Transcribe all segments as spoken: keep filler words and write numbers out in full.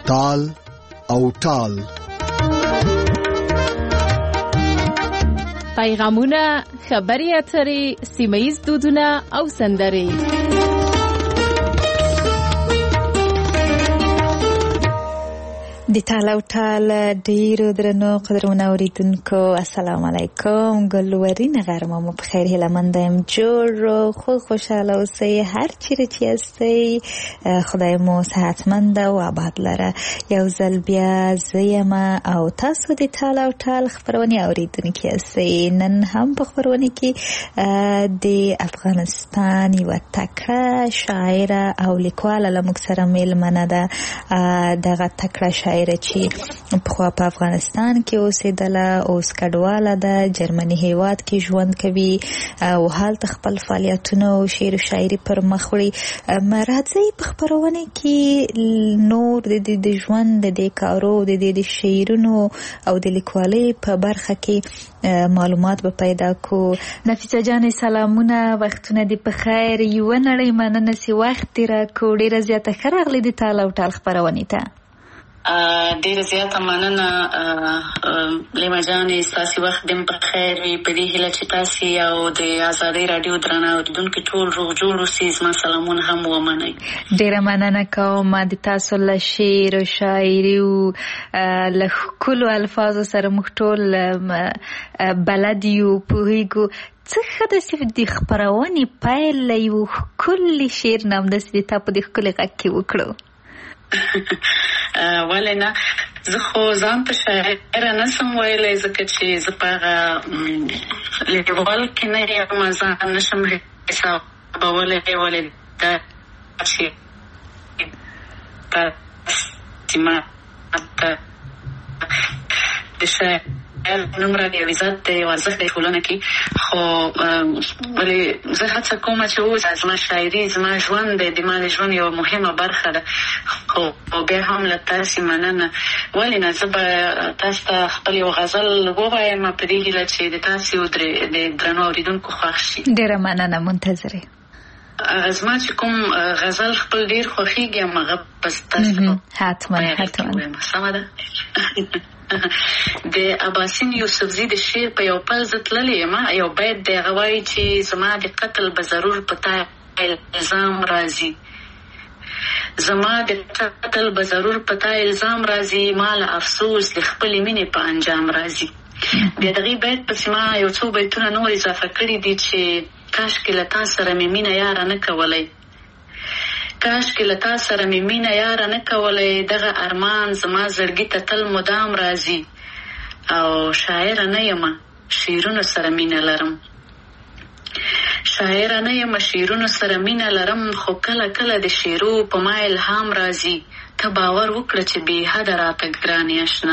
تال او ټال. پیغامونه، خبري اترې، سیمه‌ییز دودونه او سندرې. د ټال او ټال ډیرو درنو قدرمنو اوریدونکو السلام علیکم. ګلوري نغرمه مو په خیر هیله مند یم. جوړ خو خوشاله اوسئ هر چیرې چې یاستئ. خدای مو صحتمند او آباد لره. یو ځل بیا زه یم او تاسو د ټال او ټال خپرونې اوریدونکي یاستئ. نن هم په خپرونې کې د افغانستان یوه تکړه شاعره او لیکواله له موږ سره میلمنه ده. دغه تکړه شاعره چې پخوا په افغانستان کې اوسېدله، اوس کډواله ده، جرمني هیواد کې ژوند کوي او هلته خپل فعالیتونه او شعر و شاعري پر مخ وړي. راځئ په خپرونې کې نور د دې د ژوند د دې کارو د دې د شعرونو او د لیکوالۍ په برخه کې معلومات به پیدا کو. نفیسه جانې سلامونه، وختونه دې په خیر. یوه نړۍ مننه چې وخت دې راکړو. ډېره زیاته ښه راغلې د ټال او ټال خپرونې ته. ډیره زیاته مننه لیما جانې، ستاسې وخت دې په خیر وي. په دې هیله چې تاسې او د ازادۍ راډیو درانه اورېدونکي ټول روغ جوړ اوسئ. زما سلامونه هم ومنئ. ډیره مننه کوم. د تاسو له شعر او شاعري او له ښکلو الفاظو سره موږ ټول بلد یو، پوهېږو. څه ښه ده چې د خپرونې پیل له یو ښکلي شعر نه همداسې د تا په دې ښکلي غږ کې وکړو. ولې نه، زه خو ځان ته شاعره نسم ویلی ځکه چې زه په هغه لیکوال کې نه یم، ځان نشم حسابولی. ولې دا چې ما د شاعر نوم را دی عزت دی او ارزښت دی ټولنه کې، خو ولې زه هڅه کوم چې اوس زما شاعري زما ژوند دی، د ما د ژوند یوه مهمه برخه ده. خو بیا هم له تاسې مننه. ولې نه، زه به تاسو ته خپل یو غزل ووایم په دې هیله چې د تاسې او د درنو اورېدونکو خوښ شي. ډېره مننه، منتظر یم. زما چې کوم غزل خپل ډېر خوښېږي هغه به تاسو حتما حتما سمه ده. د اباسین یوسفزي د شعر په یو پل زه تللی یم. یو بیت دی هغه وایي چې زما د قتل به ضرور په تا الزام راځي، زما د قتل به ضرور په تا الزام راځي، مال افسوس د خپلې مینې په انجام راځي. بیا دغې بیت پسې ما یو څو بیتونه نور اضافه کړي دي چې کاشکې له تا سره مې مینه یاره نه کولی، کاشکې له تا سره مې مینه یاره نه کولی، دغه ارمان زما زړګي ته تل مدام راځي. او شاعره نه یمه شعرونو سره مینه لرم، شاعره نه یمه شعرونو سره مینه لرم، خو کله کله د شعرو په ما الهام راځي. ته باور وکړه چې بې حده راته ګرانې اشنا،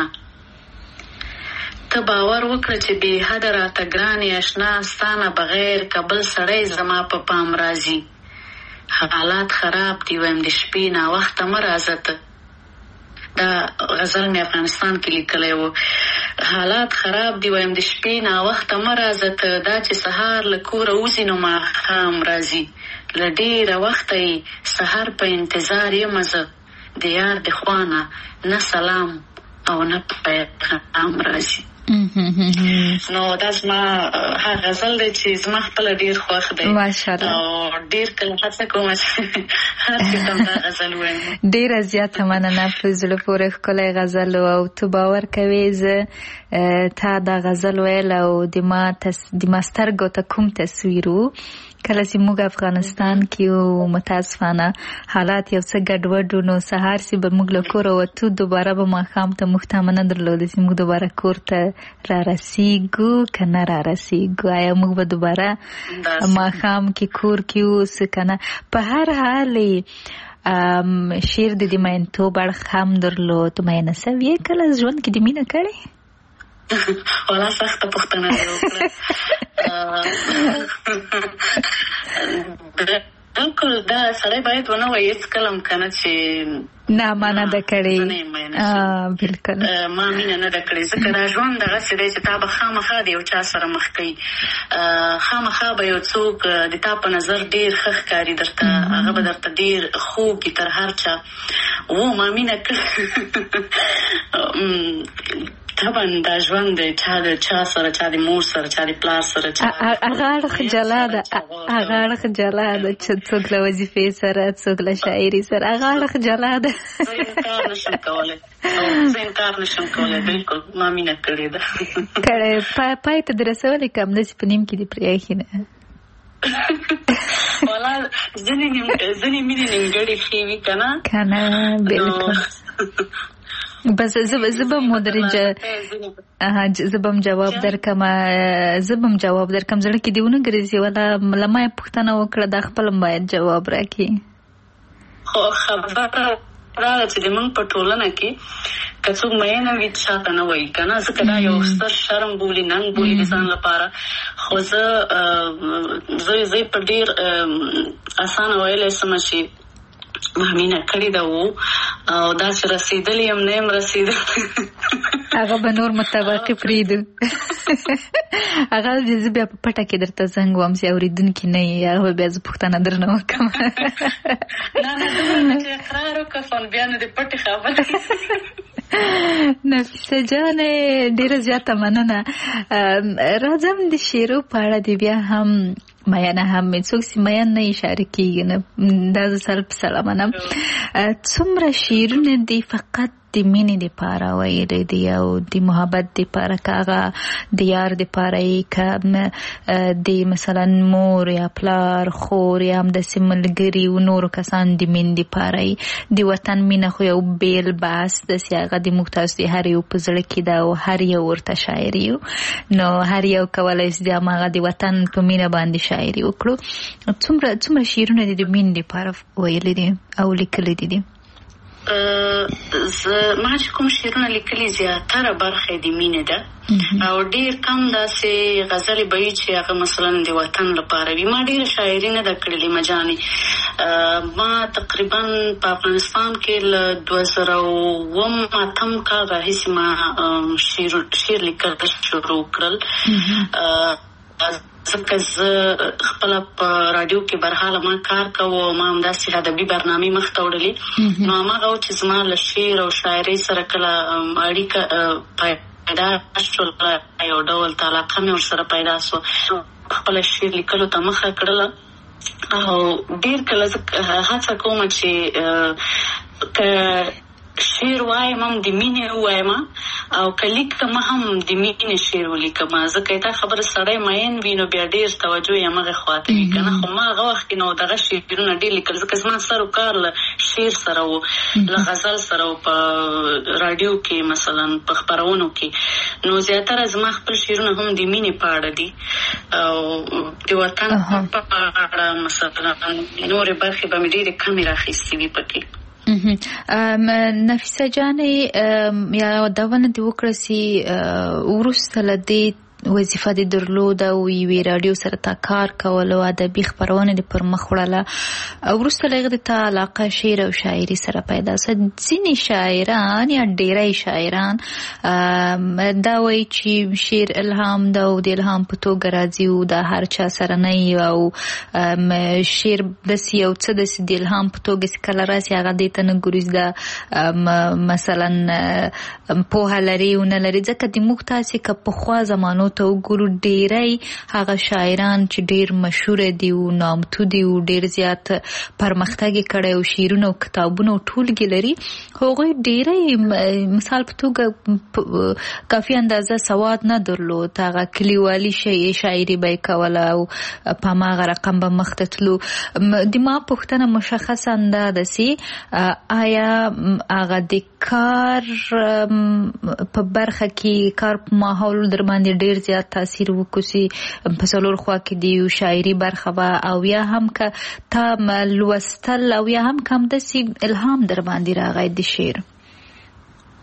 ته باور وکړه چې بې حده راته ګرانې اشنا، ستا نه بغیر که بل سړی زما په پام راځي. حالات خراب دی وایم د شپې ناوخته مه راځه ته. دا غزل مې افغانستان کې لیکلی و. حالات خراب دی وایم د شپې ناوخته مه راځه ته، دا چې سهار له کوره وځي نو ماښام راځي. له ډېره وخته یې سهار په انتظار یم زه، د یار د خوا نه نه سلام او نه پیغام راځي. نو دا زما هغه غزل دی چې زما خپله ډېر خوښ دی. ماشاءالله. او ډېر کله هڅه کوم چې هر کتم دا غزل وایم. ډېره زیاته مننه، په زړه پورې ښکلی غزل او ته باور کوې زه تا دا غزل ویل او د ما د ما سترګو ته کوم تصویر و کله چې موږ افغانستان کې و. متاسفانه حالات یو څه ګډوډ و، نو سهار چې به موږ له کوره وتو دوباره به ماښام ته موږ تمه نه درلوده چې موږ دوباره کور ته را رسیږو که نه را رسیږو، آیا موږ به دوباره ماښام کې کور کې اوسو که نه. په هر حال شعر د دې مینتوب اړخ هم درلود. مینه سوې کله ژوند کې د مینه کړې؟ والا سخته پوښتنه دې وکړه. بالکل دا سړی باید ونه وایي هېڅ کله هم که نه چې نه ما نه ده کړې. بالکل ما مینه نه ده کړې، ځکه دا ژوند دغسې دی چې تا به خامخا د یو چا سره مخ کوي، خامخا به یو څوک د تا په نظر ډېر ښه ښکاري درته، هغه به درته ډېر خوږ وي تر هر چا. و ما مینه کړې طبعا دا ژوند دی، چا د چا سره، چا د مور سره، چا د پلار سره. هغه اړخ جلا ده، هغه اړخ جلا ده چې څوک له وظیفې سره، څوک له شاعري سره، هغه اړخ جلا ده. زه انکار نشم کولی، زه انکار نشم کولی، بالکل ما مینه کړې ده. کړې پای ته دې رسولې که همداسې په نیم کې دې پرېښي نه؟ والا ځینې مینې نیمګړې ښې وي که نه که نه بالکل. بس زه زه به مدرجه زه به هم جواب درکم زه به هم جواب درکم زړه کې دې ونه ګرځي ولا له ما یې پوښتنه وکړه دا خپل هم باید جواب راکړي. خو خبره دا ده چې زموږ په ټولنه کې که څوک مینه وي چاته نه وایي که نه، ځکه دا یو ستر شرم بولي، ننګ بولي د ځان لپاره. خو زه زه یې په ډېر اسانه ویلی شم چې ما مینه کړې ده و او داسې رسېدلې یم نه یم رسېدلی. هغه به نور مطابقې پرېږدو. هغه زه بیا په پټه کې درته زنګ وم چې اورېدونکي نه یې، هغه به بیا زه پوښتنه درنه وکړم. نه نه دومره چې اقرار وکړم بیا نو د پټې خبرې. نفیسه جانې ډېره زیاته مننه. راځم د شعرو په اړه دې بیا هم میانه هم څوک چې میان نه اشاره کېږي نه، دا زه سر په سره منم. څومره شعرونه دي فقط د مینې دپاره ویلی دي او د محبت دپاره، که هغه د یار دپاره یې، که د مثلا مور یا پلار خور یا همداسې ملګري و نورو کسان د مینې دپاره یې. د وطن مینه خو یو بیل بحث داسې هغه د موږ تاسو د هر یو په زړه کې ده او هر یو ورته شاعر یو، نو هر یو کولی شي د هماغه د وطن په مینه باندې شاعري وکړو. څومره څومره شعرونه دې د مینې دپاره ویلي دي او لیکلي دي دي؟ ما چې کوم شعرونه لیکلي زیاتره برخه د مینې ده او ډېر کم داسې غزلې به وي چې هغه مثلا د وطن لپاره وي. ما ډېره شاعري نه ده کړې مجانې. ما تقریبا په افغانستان کې له دوه زره اووم اتم کال راهیسې ما شعر لیکل شروع کړل، ځکه زه خپله په راډیو کې برحاله ما کار کوو، ما همداسې ادبي برنامې مخته وړلې. نو هماغه و چې زما له شعر او شاعرۍ سره کله اړیکه پیدا شوله، یو ډول علاقه مې ورسره پیدا شوه، خپله شعر لیکلو ته مخه کړله. او ډېر کله زه هڅه کوم چې که شعر وایم هم د مینې ووایم او که لیکم هم د مینې شعر ولیکم، ځکه دا خبره سړی مین وي نو بیا ډېر توجه یې همغې خواته وي که نه. خو ما هغه وخت کې نو دغه شعرونه ډېر لیکل، ځکه زما سر و کار له شعر سره و، له غزل سره و، په راډیو کې مثلا په خپرونو کې. نو زیاتره زما خپل شعرونه هم د مینې په اړه دي او د وطن په اړه مثلا نورې برخې به مې ډېرې کمې راخیستې وي پکې. نفیسه جانې یا دونه دې وکړه چې وروسته له دې وظیفه دې درلوده او یوې راډیو سره تا کار کول او ادبي خپرونه دې پر مخ وړله، وروسته له هغې د تا علاقه شعر او شاعري سره پیدا شوه. ځینې شاعران یا ډېری شاعران دا وایي چې شعر الهام ده او د الهام په توګه راځي او دا هر چا سره نه وي او شعر داسې یو څه داسې د الهام په توګه چې کله راسي هغه دې ته نه ګوري دا مثلا پوهه لري او نه لري. ځکه د موږ تاسې که پخوا زمانو ته وګورو ډېری هغه شاعران چې ډېر مشهور دي او نامتو دي او ډېر زیات پرمختګ یې کړی او شعرونه او کتابونه او ټولګې لري، هغوی ډېری مثال په توګه کافي اندازه سواد نه درلود، هغه کلیوالي شاعري به یې کوله او په هماغه رقم به مخته تلو. د ما پوښتنه مشخصا دا ده چې آیا هغه د کار په برخه کې کار په ماحول در باندې ډېر زیات تاثیر وکړي په څلور خوا کې دی شاعري برخه به او یا هم که تا لوستل او یا هم که همداسې الهام در باندې راغی د شعر؟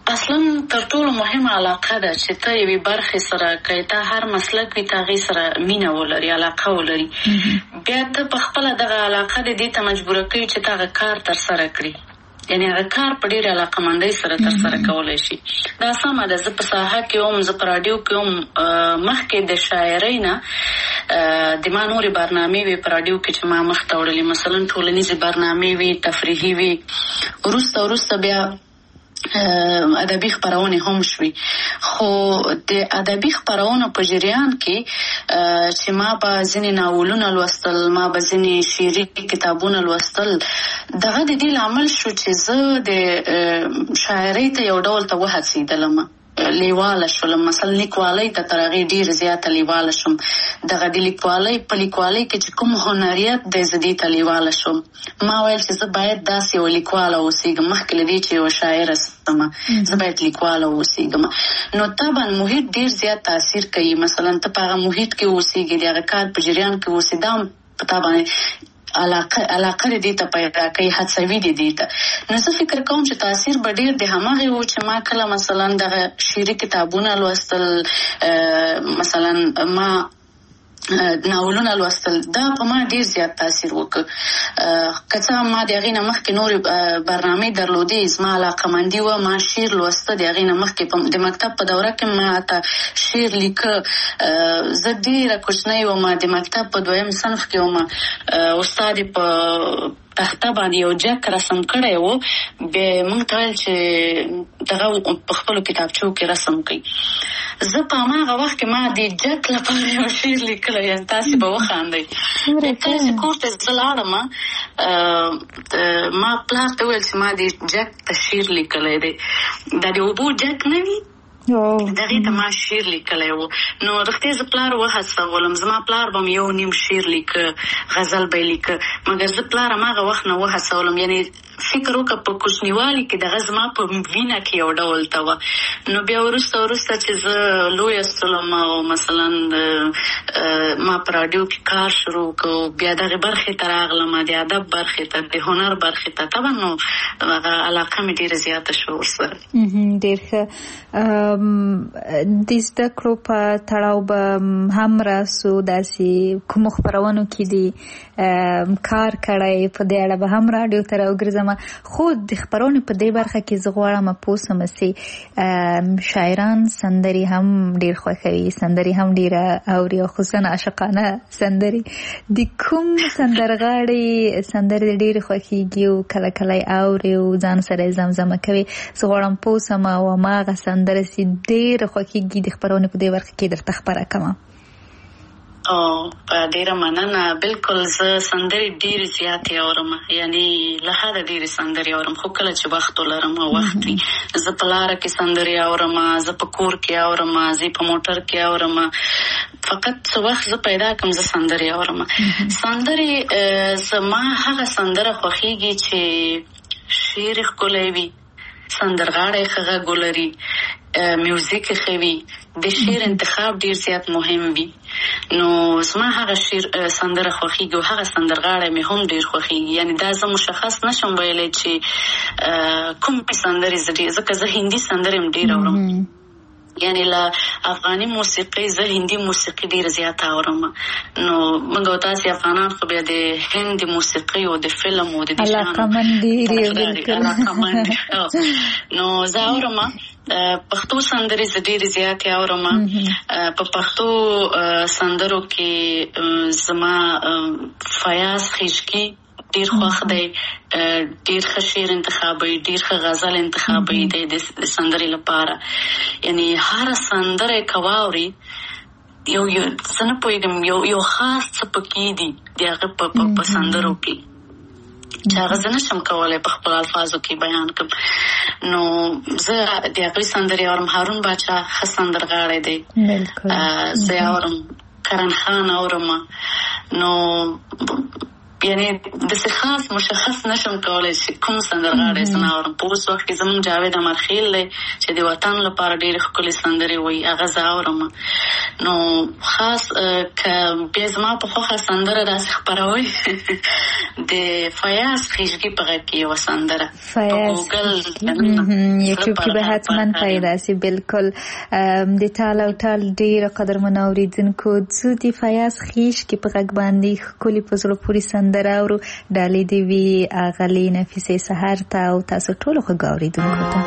اصلا تر ټولو مهمه علاقه ده چې ته یوې برخې سره که ته هر مسلک وي ته هغې سره مینه ولري، علاقه ولري، بیا ته په خپله دغه علاقه د دې ته مجبوره کوي چې ته هغه کار ترسره کړي. یعنې هغه کار په ډېرې علاقهمندۍ سره ترسره کولی شي. دا سمه ده. زه په ساحه کې وم، زه په راډیو کې وم. مخکې د شاعرۍ نه د ما نورې برنامې وې په راډیو کې چې ما مخته وړلې، مثلا ټولنیزې برنامې وې، تفریحي وې. وروسته وروسته بیا ادبي خپرونې هم شوي. خو د ادبي خپرونو په جریان کې چې ما به ځینې ناولونه لوستل، ما به ځینې شعري کتابونه لوستل، دغه د دې لامل شو چې زه د شاعرۍ ته یو ډول ته وهڅېدلم، لیواله شولم. مثلا لیکوالۍ ته تر هغې ډېر زیاته لیواله شوم. دغه د لیکوالۍ په لیکوالۍ کې چې کوم هنریت دی زه دې ته لیواله شوم. ما ویل چې زه باید داسې یو لیکواله اوسېږم، مخکې له دې چې یوه شاعره سمه زه باید لیکواله اوسېږم. نو طبعا محیط ډېر زیات تاثیر کوي. مثلا ته په هغه محیط کې اوسېږې، د هغه کار په جریان کې اوسې، دا هم په تا باندې علاقه علاقه دې ته پیدا کوي، هڅوي دې دې ته. نو زه فکر کوم چې تاثیر به ډېر د هماغې و چې ما کله مثلا دغه شعري کتابونه لوستل، مثلا ما ناولونه لوستل، دا په ما ډېر زیات تاثیر وکړ. که څه هم ما د هغې نه مخکې نورې برنامې درلودې، زما علاقهمندي وه، ما شعر لوسته. د هغې نه مخکې د مکتب په دوره کې ما ته شعر لیکه. زه ډېره کوچنۍ وم، د مکتب په دویم صنف کې وم. استاد یې په تخته باندې یو جک رسم کړی و، بیا موږ ته ویل چې دغه په خپلو کتابچو کې رسم کوي. زه په هماغه وخت کې ما د جک لپاره یو شعر لیکلی، یعنې تاسې به وخاندئ. کله چې کور ته زه لاړم، ما پلار ته وویل چې ما د جک ته شعر لیکلی دی. دا د اوبو جک نه وي، دغې ته ما شعر لیکلی و. نو رښتیا زه پلار وهڅولم. زما پلار به م یو نیم شعر لیکه، غزل به یې لیکه، مګر زه پلار هماغه وخت نه وهڅولم. یعنې فکر وکړه په کوچنیوالي کې دغه زما په وینه کې یو ډول ته وه. نو بیا وروسته وروسته چې زه لویه سولم او مثلا ما په راډیو کې کار شروع کړو، بیا دغې برخې ته راغلم، د ادب برخې ته، د هنر برخې ته. طبعا نو هغه علاقه مې ډېره زیاته شوه ورسره. ډېر ښه. د زده کړو په تړاو به هم راسو، داسې کومو خپرونو کې دي کار کړی، په دې اړه به هم راډیو ته راوګرځم. خو د خپرونې په دې برخه کې زه غواړم پوه سم چې شاعران سندرې هم ډېر خوښوي، سندرې هم ډېره اوري، او خصوصا عاشقانه سندرې. د کوم سندرغاړي سندرې ډېرې خوښېږي او کله کله یې اوري او ځان سره یې زمزمه کوي؟ زه غواړم پوه سم او هماغه سندره چې ډېره خوښېږي د خپرونې په دې برخه کې درته خپره کړم. او ډیره مننه. بالکل زه سندرې ډېرې زیاتې اورم، یعنې له حده ډېرې سندرې اورم. خو کله چې وخت ولرم او وخت وي، زه په لاره کې سندرې اورم، زه په کور کې اورم، زه په موټر کې اورم. فقط څه وخت زه پیدا کړم زه سندرې اورم. سندرې زما هغه سندره خوښېږي چې شعر یې ښکلی وي، سندرغاړی ښه غږ ولري، میوزیک یې ښه وي، د شعر انتخاب ډېر زیات مهم وي. نو زما هغه شعر سندره خوښېږي او هغه سندرغاړی مې هم ډېر خوښېږي. یعنې دا زه مشخص نشم ویلی چې کومې سندرې زه ډېر، ځکه زه هندي سندرې هم ډېر اورم. یعنې له افغاني موسیقۍ زه هندي موسیقي ډېره زیاته اورم. نو موږ او تاسې افغانان خو بیا د هند د موسیقۍ او د فلم او د دې شیانو علاقمند دي. نو زه اورم پښتو سندرې زه ډېرې زیاتې اورم. په پښتو سندرو کې زما فیاض خیشکي ډېر خوښ دی، ډېر ښه شعر انتخابوي، ډېر ښه غزل انتخابوي دی د سندرې لپاره. یعنې هره سندره یې که واوري، یو یو زه نه پوهېږم یو یو خاص څه پکې دي د هغه په سندرو کې چې هغه زه نشم کولی په خپلو الفاظو کې بیان کړم. نو زه د هغوی سندرې اورم. هارون باچا ښه سندرغاړی دی، زه یې اورم. کرن خان اورم. نو یعنی داسې خاص مشخص نشم کولی چې کوم سندرغاړی زه نه اورم. په اوس وخت کې زموږ جاوید امرخیل دی چې د وطن لپاره ډېرې ښکلې سندرې وایي، هغه زه اورم. نو خاص که بیا زما په خوښه سندره داسې خپروئ د فیاض خیژګي په غږ کې یوه سندره په ګوګل یوټیوب کې به حتما پیدا سي. بالکل د ټال او ټال ډېره قدرمنو اورېدونکو ځو د فیاض خیژګي په غږ باندې ښکلې په زړه پورې سندره اورو. ډالۍ دې وي اغلې نفیسې سحر ته او تاسو ټولو خوږو اورېدونکو ته.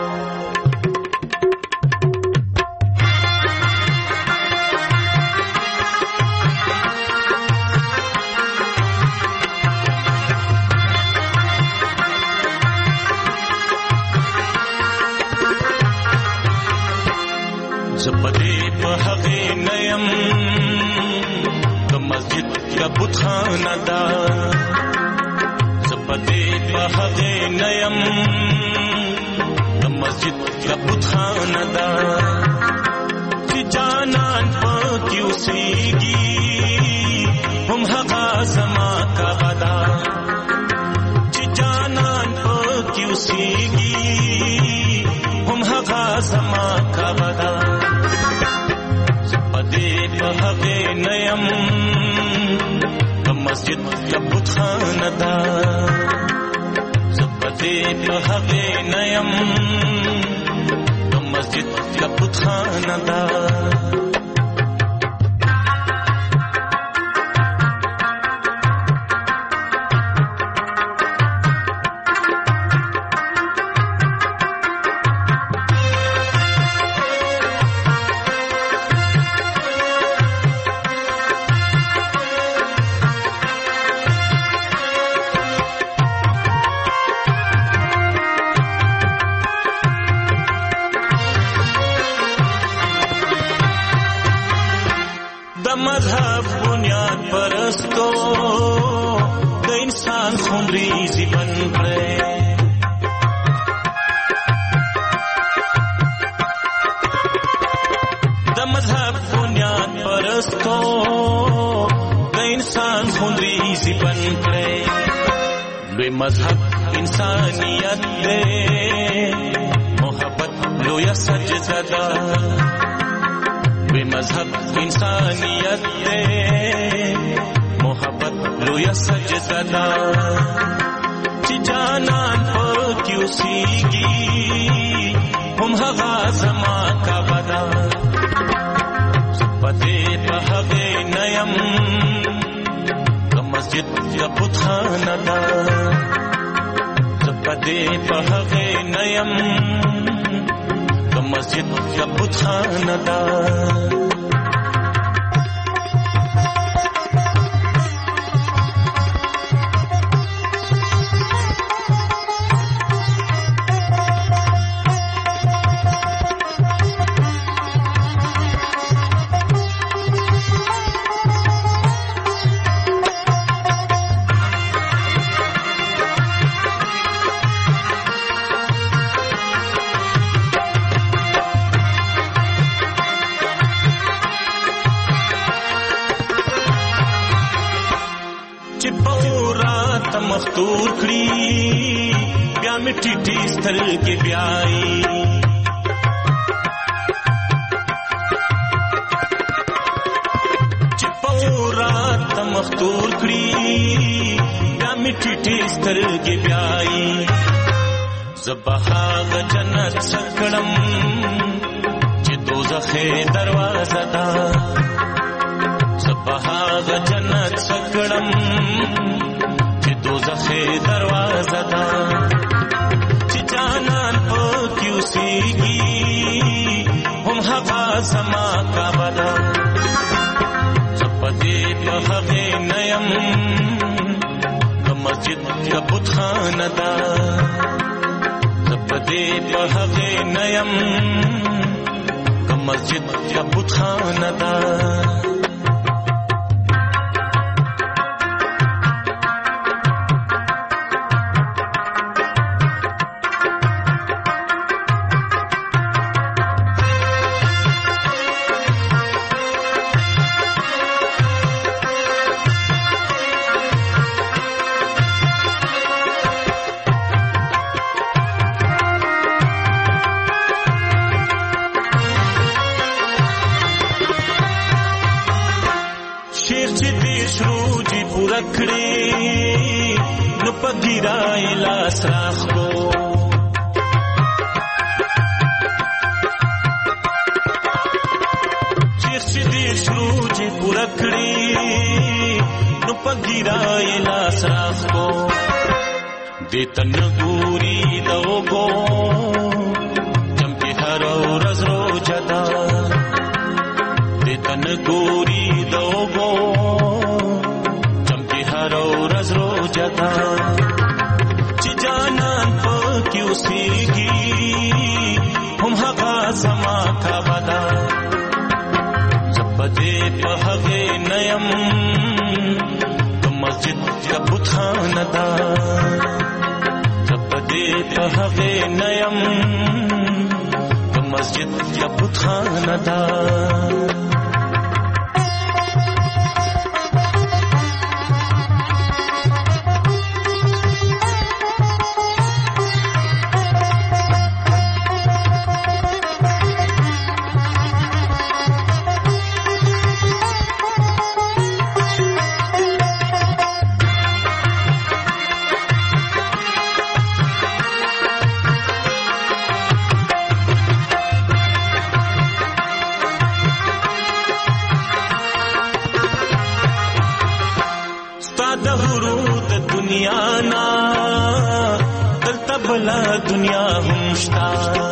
زپدې په هغې نه یم د مسجد یا بتخانه ده، زپدې په هغې نه یم د مسجد یا بتخانه ده چې جانان پکې اوسېږي هم هغه زما کعبه ده، چې جانان پکې اوسېږي هم هغه زما کعبه ده. په هغې نه یم د مسجد یا بتخانه ده، زه په دې په هغې نه یم د مسجد یا بتخانه ده. مذهب بنیاد پرستو د انسان خونریزي بند کړی، د مذهب بنیاد پرستو د انسان خونریزي بند کړی. لوی مذهب انسانیت دی، محبت لویه سجده ده. مذهب انسانیت دے محبت لویا سجدہ دا چی جانان پاکی اوسیگی هم هغا زما کعبه دا پدے پا هغی نیم که مسجد یا بتخانه دا پدے پا هغی نیم مسجد یا بتخانه ده. مختور کړی بیا می ټیټی ستل کې بیاي چې پورات مختور کړی بیا می ټیټی ستل کې بیاي زبحاغ جنت سکړم چې دوزخ دروازه ده زبحاغ جنت سکړم دوزخ دروازه ده چې جانان پکې اوسېږي هم هغه زما کعبه ده زه په دې په هغې نه یم که مسجد که بتخانه ده زه په دې په هغې نه یم که مسجد که بتخانه ده. پګیرای لاس راخ کو چې دې شروع چې پورا کړی نو پګیرای لاس راخ کو دې تن ګوري دوګو چمکي هر ورځ روزه دا دې تن ګوري دوګو چمکي هر ورځ روزه دا چې جانان پکې اوسېږي هم هغه سما کا ودا زبدې په هغه نیم مسجد کا بتخانه دا زبدې په هغه نیم مسجد کا بتخانه دا بلا دنیا همشتا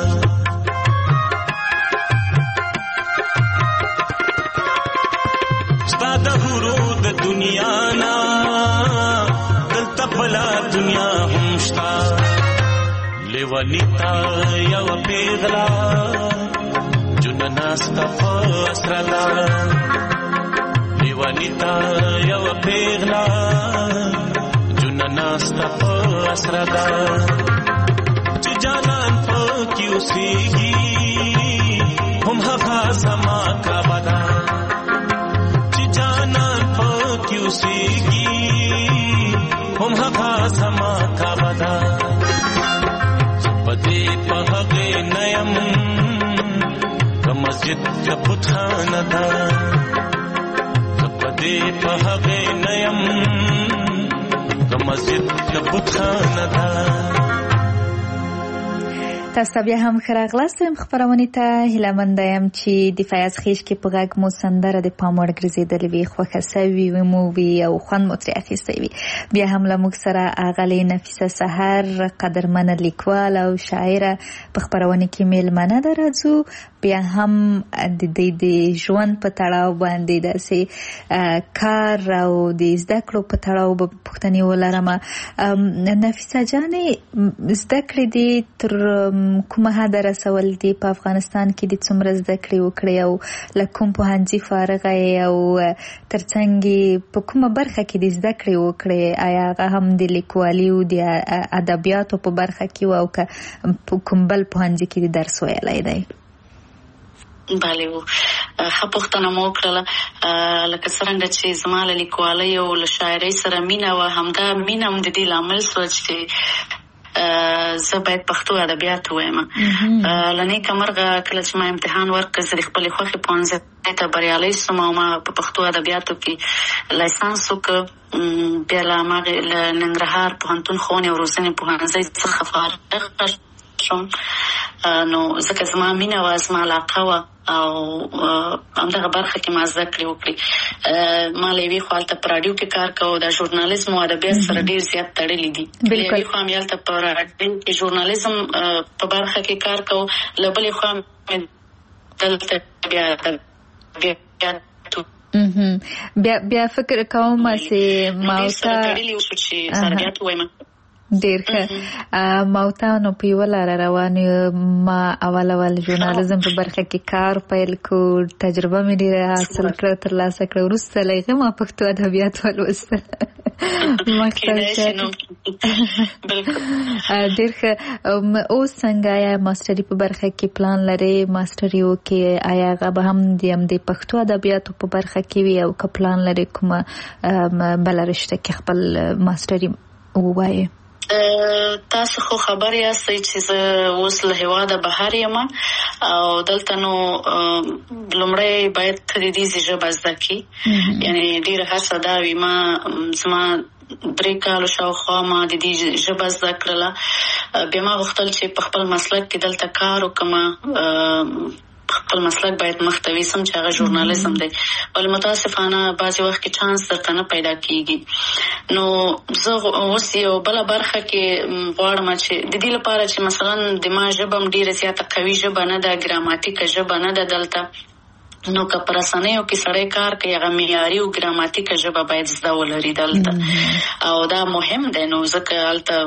ستا د هورو د دنیا نا دلته بلا دنیا همشتا لیونیتا یو پیغلا جن ناستا فاسرلا لیونیتا یو پیغلا جن ناستا فاسرلا جانان پاکی اوسیږي هم هغه سما کا ودا چې جانان پاکی اوسیږي هم هغه سما کا ودا پدې په هغه نیم د مسجد کا بتخانه دا پدې په هغه نیم د مسجد کا بتخانه دا تاسو بیا هم خراغلاست هم خبرونه ته هیله مند یم چې د فیاض خیش کې په غږ مو سندره د پاموړ ګرځېدلې وي خوښه سوي وي مو وي او خوند مو ترې اخیستی وي بیا هم له موږ سره اغلې نفیسه سحر قدرمنه لیکوال او شاعره په خبرونه کې میلمنه ده راځو بیا هم د دې د ژوند په تړاو باندې داسې کار او د زده کړو په تړاو به پوښتنې ولرم نفیسه جانې زده کړې دي تر کومه حد رسول دي په افغانستان کې د څومره زده کړې وکړې او له کوم پوهنځي فارغه یې او ترڅنګ په کومه برخه کې د زده کړې وکړې آیا هغه هم د لیکوالي او د ادبیاتو په برخه کې او که کوم بل پوهنځي کې د درس ویلی دی بله و ښه پوښتنه مو وکړله لکه څرنګه چې زما له لیکوالۍ او له شاعرۍ سره مینه وه همدا مینه هم د دې لامل شوه چې زه باید پښتو ادبیات ووایم له نیکه مرغه کله چې ما امتحان ورکړ زه د خپلې خوښې پوهنځۍ ته بریالی شوم او ما په پښتو ادبیاتو کې لایسانس وکړ بیا له هماغې له ننګرهار پوهنتون ښوونې او روزنې پوهنځۍ څخه فارغ شوم نو ځکه زما مینه وه زما علاقه وه او همدغه برخه کې ما زده کړې وکړې ما له یوې خوا هلته په راډیو کې کار کوو د ژورنالیزم او ادبیات سره ډېر زیات تړلي دي له یوې خوا مې هلته په راډیو کې ژورنالیزم په برخه کې کار کوو له بلې خوا مې دلته بیا بیا بیا فکر کوم چې ما سره تړلي اوسو چې ادبیات ووایم ډیر ښه موتا نو په یوه لاره روان ما اول اول ژورنالیزم په برخه کې کار پیل کو تجربه مې ډیره حاصل کړه ترلاسه کړه وروسته له هغې ما پښتو ادبیات ولوستل ډیر ښه اوس څنګه آیا ماسټري په برخه کې پلان لرې ماسټري وکړې آیا هغه به هم د همدې پښتو ادبیاتو په برخه کې وي او که پلان لرې کومه بله رشته کې خپل ماسټري ووایې تاسو خو خبر یاستئ چې زه اوس له هېواده بهر یم او دلته نو لومړی باید تدریسي ژبه زده کړي یعنې ډېره هڅه دا وي ما زما درې کالو شاوخوا ما د دې ژبه زده کړله. بیا ما غوښتل چې په خپل مسلک کې دلته کار وکړم. خپل مسلک باید مختوي سم چې هغه ژورنالیزم دی، ولې متاسفانه بعضې وخت کې چانس درته نه پیدا کېږي. نو زه اوس یو بله برخه کې غواړم چې د دې لپاره چې مثلا د ما ژبه هم ډېره زیاته قوي ژبه نه ده، ګراماتیکه ژبه نه ده دلته، نو که په رسنیو کې سړی کار کوي هغه معیاري او ګراماتیکه ژبه باید زده ولري دلته، او دا مهم دی. نو ځکه هلته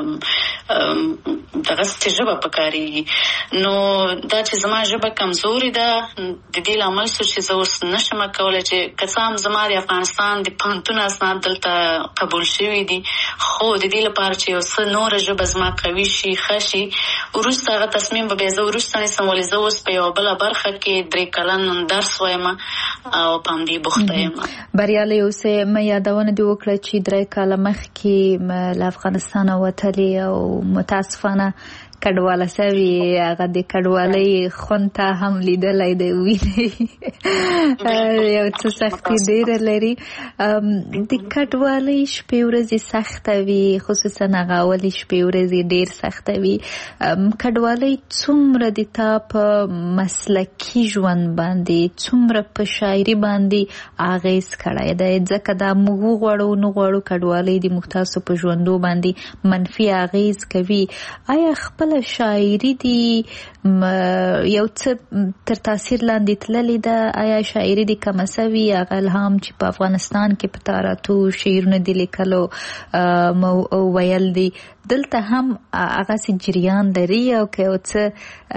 دغسې ژبه پکارېږي. نو دا چې زما ژبه کمزورې ده د دې لامل شو چې زه اوس نشم کولی چې که څه هم زما د افغانستان د پوهنتون اسناد دلته قبول شوي دي، خو د دې لپاره چې یو څه نوره ژبه زما قوي شي ښه شي، وروسته هغه تصمیم به بیا زه وروسته نیسم، ولې زه اوس په یوه بله برخه کې درې کلن درس او په همدې بوخته یم. بریالۍ اوسئ. مې یادونه دې وکړه چې درې کاله مخکې له افغانستانه وتلې او متاسفانه کډواله سوي، هغه د کډوالۍ خوند ته هم لیدلی دی، ویني یو څه سختي ډېره لري. د کډوالۍ شپې ورځې سخته وي، خصوصا هغه اولې شپې ورځې ډېر سخته وي. کډوالۍ څومره د تا په مسلکي ژوند باندې، څومره په شاعري باندې اغېز کړی دی؟ ځکه دا موږ وغواړو نه غواړو کډوالۍ د موږ تاسو په ژوندو باندې منفي اغېز کوي. آیا خپل شاعري دی یو څه تر تاثیر لاندې تللی ده؟ آیا شاعري دی کمه سوي؟ هغه الهام چې په افغانستان کې په تاراتو شعرونه دی لیکلو او ویل دی، دلته هم هغسې جریان لري او که یو څه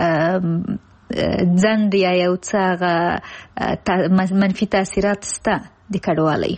ځنډ یا یو څه هغه منفي تاثیرات سته د کډوالۍ؟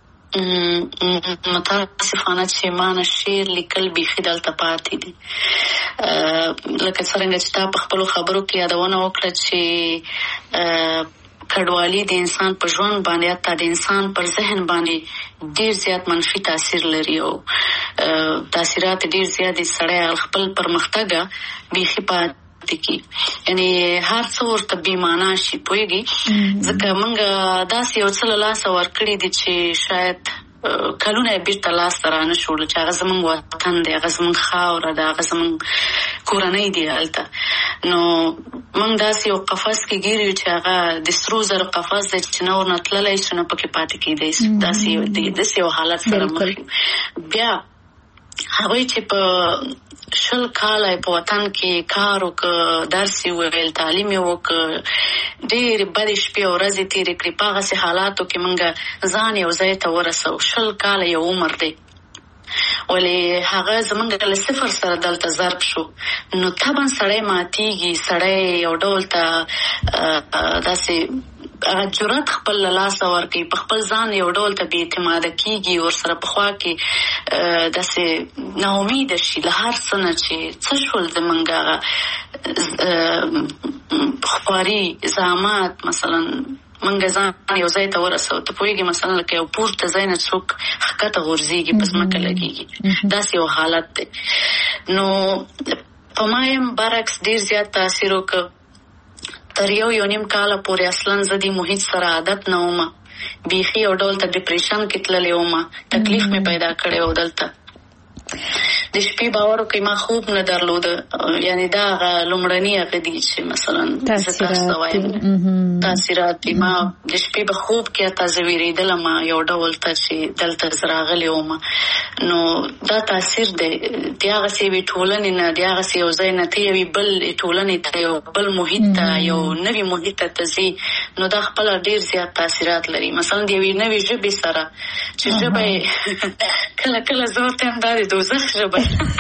متاسفانه چې ما نه شعر لیکل بیخي دلته پاتې دي. لکه څرنګه چې تا په خپلو خبرو کې یادونه وکړه چې کډوالي د انسان په ژوند باندې، حتی د انسان پر ذهن باندې ډېر زیات منفي تاثیر لري او تاثیرات ډېر زیات دي. سړی خپل پرمختګ بیخي پاتې کی، یعنی هر څه ورته بې معنا شي، پوهېږي؟ ځکه موږ داسې یو څه له لاسه ورکړي دي چې شاید کلونه یې بېرته لاسته رانه شوړو، چې هغه زموږ وطن دی، هغه زموږ خاوره ده، هغه زموږ کورنۍ دی هلته. نو موږ داسې یو قفس کې ګیر یو چې هغه د سرو زرو قفس دی چې نه ورنه تللی شو نه پکې پاتې کېدی شو. داسې یو حالت سره مخ یو. بیا هغوی چې په شل کاله په وطن کې کار وکړ، درس یې وویل، تعلیم یې وکړ، ډېرې بدې شپې او ورځې تېرې کړې، په هغسې حالاتو کې موږ ځان یو ځای ته ورسو. شل کاله یو عمر دی، ولې هغه زمونږ له صفر سره دلته ضرب شو. نو طبعا سړی ماتېږي، سړی یو ډول ته داسې هغه جرأت خپل له لاسه ورکوي، په خپل ځان یو ډول ته بې اعتماده کېږي، ورسره پخوا کې داسې ناامیده شي له هر څه نه چې څه شول زمونږ هغه خواري زحمات. مثلا منګه ځان یو ځای ته ورسو، ته پوهېږي مثلا لکه یو پورته ځای نه څوک ښکته غورځېږي، په ځمکه لګېږي، داسې یو حالت دی. نو په ما یم برعکس ډېر زیات تاثیر وکړ. تر یو یو نیم کاله پورې اصلا زه دې محیط سره عادت نه وم، بیخي یو ډول ته ډپریشن کې تللی وم، تکلیف مې پیدا کړی و دلته. د شپې باور وکړئ ما خوب نه درلوده، یعنی دا هغه لومړني هغه دي چې مثلا زه تاسو ته وایم تاثیرات دي. ما د شپې به خوب کې حتی زه وېرېدلم یو ډول ته چې دلته زه راغلی وم. نو دا تاثیر دی د هغسې یوې ټولنې نه، د هغسې یو ځای نه ته یوې بل ټولنې ته، یو بل محیط ته، یو نوي محیط ته ته ځې، نو دا خپله ډېر زیات تاثیرات لري. مثلا د یوې نوې ژبې سره چې ژبه یې کله کله زه ورته یم دا د دوزخ ژبه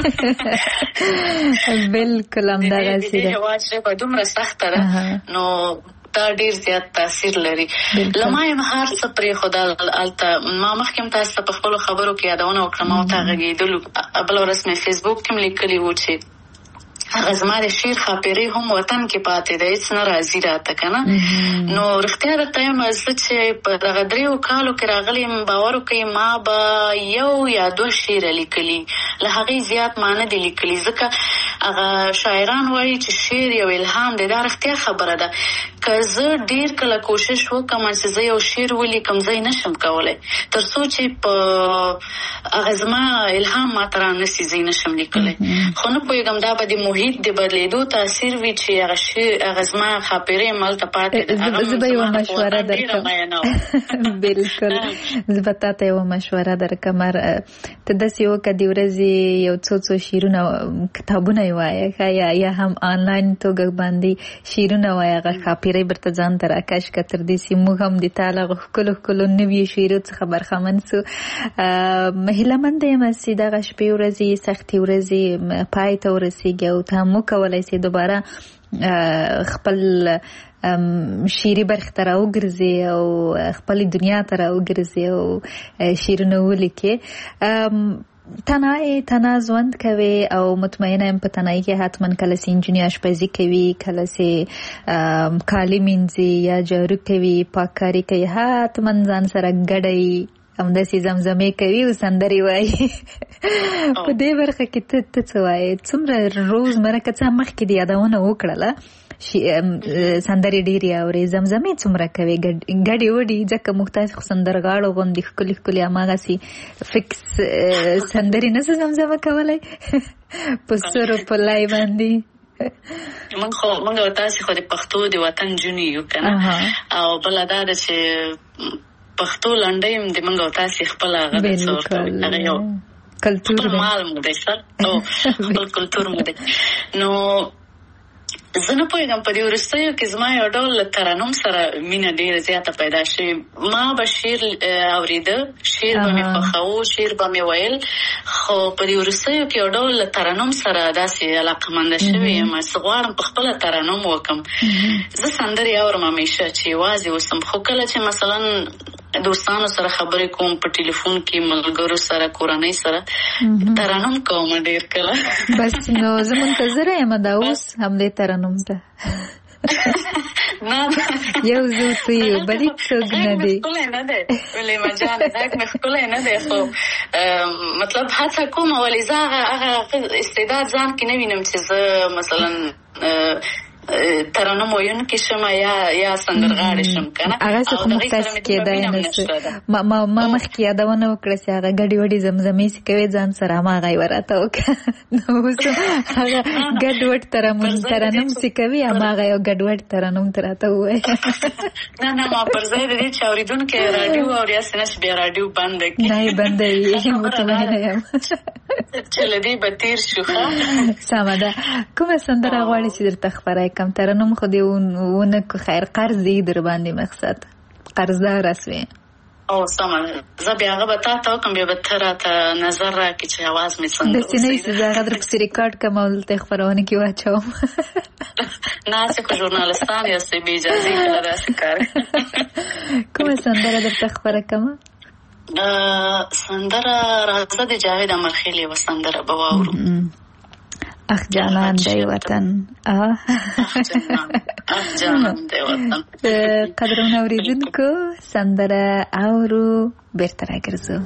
بالکل همدغسې ده، هېواد ژبه دومره سخته ده، نو دا ډېر زیات تاثیر لري. له ما یم هر څه پرېښودل هلته. ما مخکې هم تاسو ته په خپلو خبرو کې یادونه وکړه، ما ورته غږېدلو، بله ورځ مې فیسبوک کې هم لیکلي وو چې هغه زما د شعر خاپېرې هم وطن کې پاتې ده، هېڅ نه راځي راته که نه. نو رښتیا درته یم زه چې په دغه دریو کالو کې راغلی یم، باور وکړئ ما به یو یا دوه شعره لیکلي، له هغې زیات ما نه دي لیکلي. ځکه هغه شاعران وایي چې شعر یو الهام دی، دا رښتیا خبره ده. که زه ډیر کله کوشش وکم چې زه یو شعر ولیکم زه نشم کولای تر څو چې په هغه زما الهام ماته رانسي زه نشم لیکلی خو نه پوهېږم دا به د محیط د بدلېدو تاثیر وي چې هغه شعر هغه زما خاپېرې هملته پاتې زه به یوه مشوره درکړم بلکل زه به تا ته یوه مشوره درکړم ته داسې وکړه د ورځې یو څو څو شعرونه کتابونه یې وایه یا یا هم آنلاین توګه باندې شعرونه وایه هغه خاپېرې برته ځان ته راکش که تر دې چې موږ هم د تا له هغه ښکلو ښکلو نویو شعرو څخه برخمن سو هیله منده یم چې دغه شپې ورځې سختې ورځې پای ته ورسېږي او ته هم وکولی سې دوباره خپل شعري برخې ته راوګرځې او خپلې دنیا ته راوګرځې او شعرونه ولیکې تنهایی تنها ژوند کوي او مطمئنه یم په تنهایی کې حتما کله چې انجونې اشپزي کوي کله چې کالي مینځي یا جارو کوي پاککاري کوي حتما ځان سره ګډوي همداسې زمزمې کوي او سندرې وایي په دې برخه کې ته ته څه وایې څومره روزمره که څه مخکې دې یادونه وکړله سندرې ډېرې اورې زمزمې څومره کوي ګډې وډې ځکه موږ تاسې خو سندرغاړو غوندې ښکلي ښکلي هماغسې فکس سندرې نه څه زمزمه کولی په سرو په لای باندې موږ خو موږ او تاسې خو د پښتو د وطن جونې یو که نه او بله دا ده چې پښتو لنډۍ هم د موږ او تاسې خپله هغه ده څه ورته هغه یو کلتور خپل مال مو دی سر او خپل کلتور مو دی نو زه نه پوهېږم په دې وروستیو کې زما یو ډول له ترنم سره مینه ډېره زیاته پیدا شوې ما به شعر اورېده شعر به مې خوښاوه شعر به مې ویل خو په دې وروستیو کې یو ډول له ترنم سره داسې علاقمنده شوې یم زه غواړم په خپله ترنم وکړم زه سندرې اورم همیشه چې یوازې اوسم خو کله چې مثلا دوستانو سره خبرې کوم په ټلیفون کې ملګرو سره کورنۍ سره ترنم کوم ډېر کله بس نو زه منتظره یم دا اوس همدې ترنم ته یو زه تو یو بلې څوک نه دی ښکلی نه دی ولیمه جانې غږ مې ښکلی نه دی خو مطلب هڅه کوم ولې زه هغه استعداد ځان کې نه وینم چې زه مثلا ترنم ویونکې شم یا یا سندرغاړې شم که نه هغه څه خو موږ تاسې کېدای نه سو ما مخکې یادونه وکړه چې هغه ګډې وډې زمزمې چې کوې ځان سره هماغه یې وراته وکړه نو اوس هغه ګډ وډ ترنم چې کوي هماغه یو ګډ وډ ترنم ته راته ووایه نه نه ما پر ځای د دې چې اورېدونکي راډیو اوري هسې نه چې بیا راډیو بنده کړي نه یې بندوي مطمئنه یم چې له دې به تېر شو ښه سمه ده کومه سندره غواړې چې درته خپره کم ترنم خو دې ونه کو خیر قرض دی در باندې مقصد قرضدار اسوې او سمه زه بیا هغه به تا ته وکړم بیا به ته راته نظر راکړې چې اواز مې څنګه داسې نه وي چې زه هغه درپسې ریکارډ کړم او دلته یې خپرونه کې واچوم نه هسې خو ژورنالستان یاستئ بې اجازې کله داسې کار کومه سندره درته خپره کړمه سندره راځه د جاوید امرخیل یوه سندره به واورو اخ جانان دی وطن اخ جانان دی وطن قدرونه اوریدونکو سندره اورو بیرته راګرځو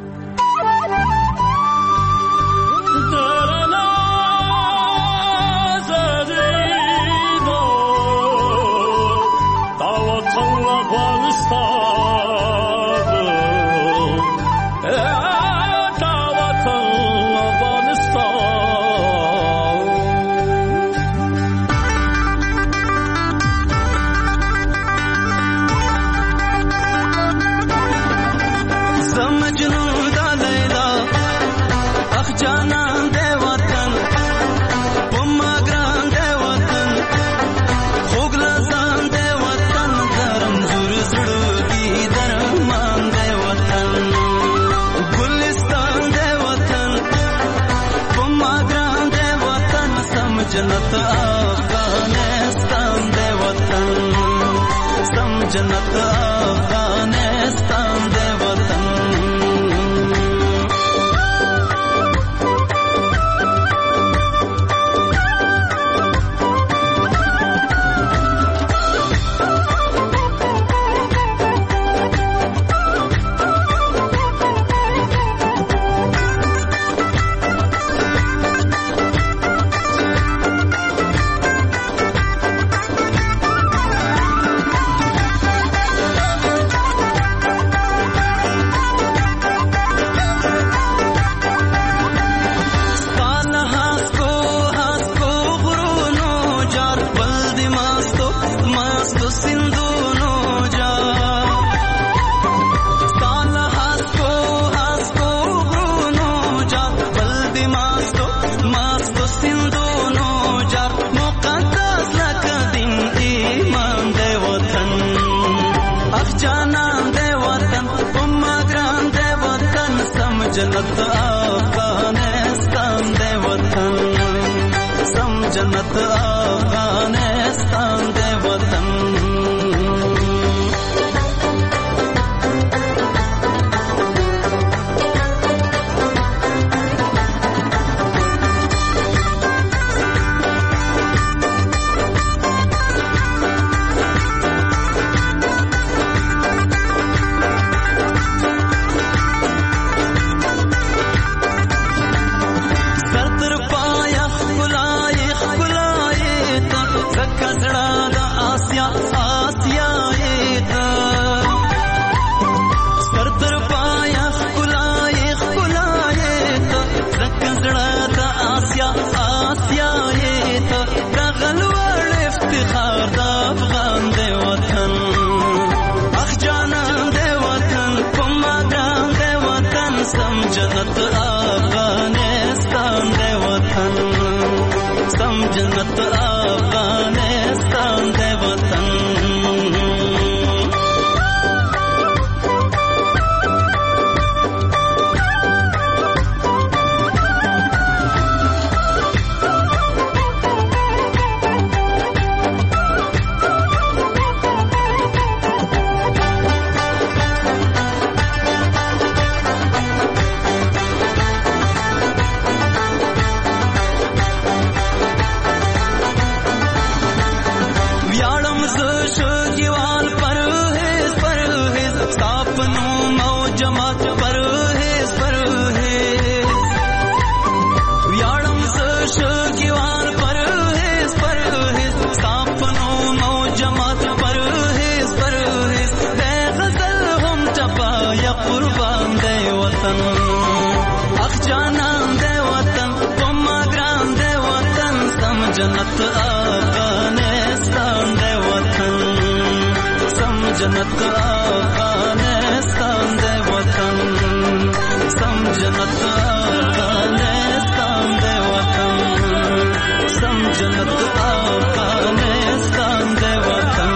जन्नत अफगानिस्तान दे वतन सम जन्नत अफगानिस्तान दे वतन जन्नत अफगानिस्तान दे वतन सम जन्नत अफगानिस्तान दे वतन जन्नत अफगानिस्तान दे वतन सम जन्नत अफगानिस्तान दे वतन जन्नत अफगानिस्तान दे वतन सम जन्नत अफगानिस्तान दे वतन सम जन्नत अफगानिस्तान दे वतन सम जन्नत अफगानिस्तान दे वतन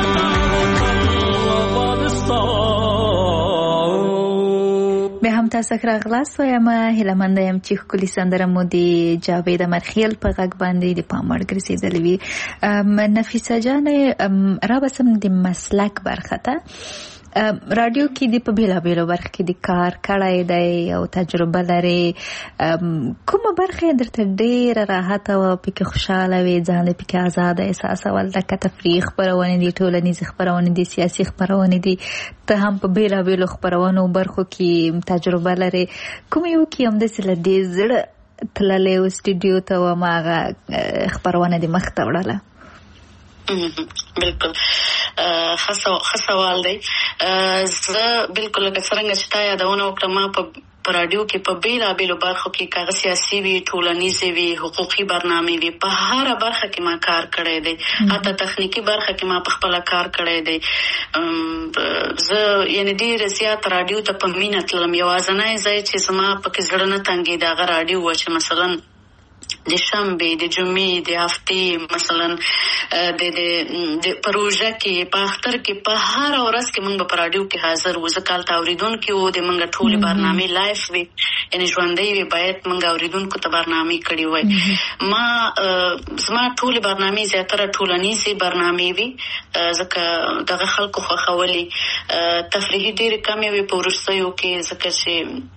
به هم تاسو راغلاست وایم هیله مند یم چې ښکلې سندره مو د جاوید امرخیل په غږ باندې د پام وړ ګرځېدلې وي. نفیسه جانې رابسم د مسلک برخه ته رادیو کې د په بیلابیلو برخه کې د کار کړی دی او تجربه لري، کومه برخه درته ډېره راحته او پکې خوشحاله وي، ځان دې پکې ازاده احساسول؟ لکه تفریح خپرونې دي، ټولنیزې خپرونې دي، سیاسي خپرونې دي، ته هم په بیلابیلو خپرونو برخو کې تجربه لري، کوم یو کې همداسې له دې زړه تللی و سټوډیو ته و هماغه خپرونه دې مخته وړله؟ بالکل ښه سوال دی. زه بالکل لکه څرنګه چې تا یادونه وکړه، ما په په راډیو کې په بیلابیلو برخو کې کاغذ سیاسي وي، ټولنیزې وي، حقوقي برنامې وي، په هره برخه کې ما کار کړی دی، حتی تخنیکي برخه کې ما په خپله کار کړی دی. زه یعنې ډېره زیات راډیو ته په مینه تلم. یوازینی ځای چې زما پکې زړه نه تنګېده هغه راډیو وه چې مثلا د شنبې، د جمعې، د هفتې مثلا د د پروژه کې په اختر کې په هر ورځ کې موږ په راډیو کې حاضر وو. ځکه هلته اورېدونکي وو، د موږ ټولې برنامې لایف وي، یعنې ژوندۍ وي، باید موږ اورېدونکو ته برنامې کړې وای. ما زما ټولې برنامې زیاتره ټولنیزې برنامې وي، ځکه دغه خلکو خوښولې. تفریحي ډېرې کمې وي په وروستیو کې، ځکه چې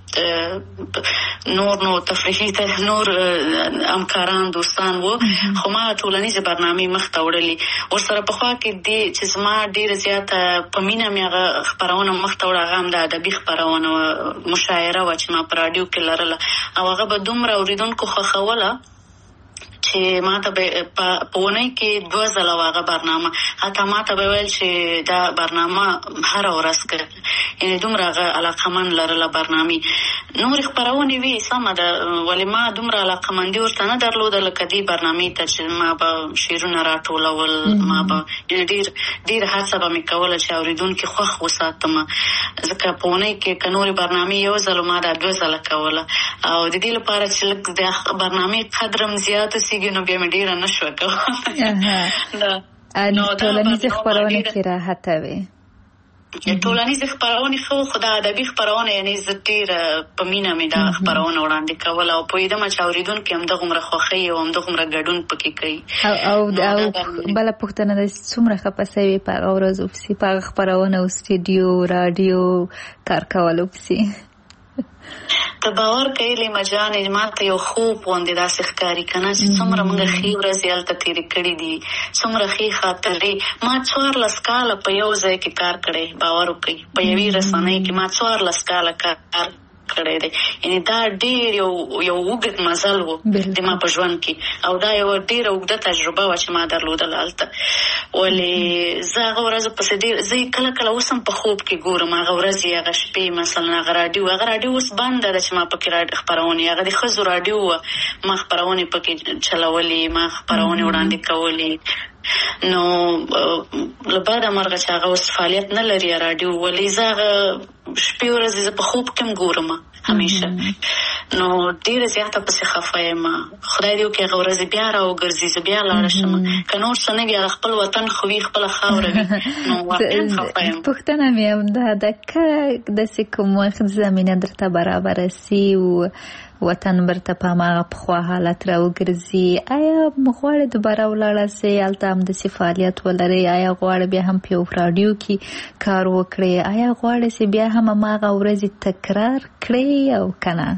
نور نو تفریحي ته نور همکاران دوستان وو، خو ما ټولنیزې برنامې مخته وړلې. ورسره پخوا کې دې چې زما ډېره زیاته په مینه مې هغه خپرونه مخته وړه، هغه هم د ادبي خپرونه وه، مشاعره وه چې ما په راډیو کې لرله، او هغه به دومره اورېدونکو خوښوله چې ما ته به په اونۍ کې دوه ځله وه هغه برنامه. حتی ما ته به ویل چې دا برنامه هره ورځ کوي، یعنې دومره هغه علاقمند لرله برنامې. نورې خپرونې وي سمه ده، ولې ما دومره علاقمندي ورته نه درلوده لکه دې برنامې ته چې ما به شعرونه راټولول، ما به ډېر ډېره هڅه به مې کوله چې اورېدونکي خوښ وساتم، ځکه په اونۍ کې که نورې برنامې یو ځل ما دا دوه ځله کوله. او د دې لپاره چې لږ د برنامې قدرم زیات وسیږي نو بیا مې ډېره نه شوه کولی. نو ټولنیزې خپرونې کې راحته وي؟ ټولنیز خبرونه خو خدای ادبي خبرونه یعنی زه ډېر په مینه مې دا خبرونه وړاندې کول او پوهېدم چې اورېدونکي همدغومره خوښوي او همدغومره ګډون پکې کوي. او او بله پوښتنه ده څومره خفه سوې په هغه ورځو پسې په هغه خپرونه او سټډیو راډیو کار کولو پسې؟ ته باور کوې لیما جانې ما ته یو خوب غوندې داسې ښکاري که نه چې څومره موږ ښې ورځې هلته تېرې کړي دي، څومره ښې خاطرې. ما څوارلس کاله په یو ځای کې کار کړی، باور وکړئ په یوې رسنۍ کې ما څوارلس کاله کار کړی دی. یعنې دا ډېر یو یو اوږد مزل و د ما په ژوند کې او دا یوه ډېره اوږده تجربه وه چې ما درلودله هلته. ولې زه هغه ورځو پسې ډېر زه یې کله کله اوس هم په خوب کې ګورم هغه ورځې هغه شپې مثلا هغه راډیو هغه راډیو اوس بنده ده چې ما پکې خپرونې هغه د ښځو راډیو وه ما خپرونې پکې چلولې ما خپرونې وړاندې کولې. نو له بده مرغه چې هغه اوس فعالیت نه لري راډیو، ولې زه هغه شپې ورځې زه په خوب کې هم ګورم همیشه. نو ډېره زیاته پسې خفه یم. خدای دې وکړي هغه ورځې بیا راوګرځي زه بیا لاړه شم، که نور څه نه وي هغه خپل وطن خو وي خپله خاوره وي. نو واقعا خفه یم. پوښتنه مې همدا ده که داسې کوم وخت زمینه درته برابره سي و وطن برته په هماغه پخوا حالت راوګرځي، آیا غواړې دوباره ولاړه سې هلته همداسې فعالیت ولرې؟ آیا غواړې بیا هم په یو راډیو کې کار وکړې؟ آیا غواړې چې بیا هم هماغه ورځې تکرار کړې او که نه؟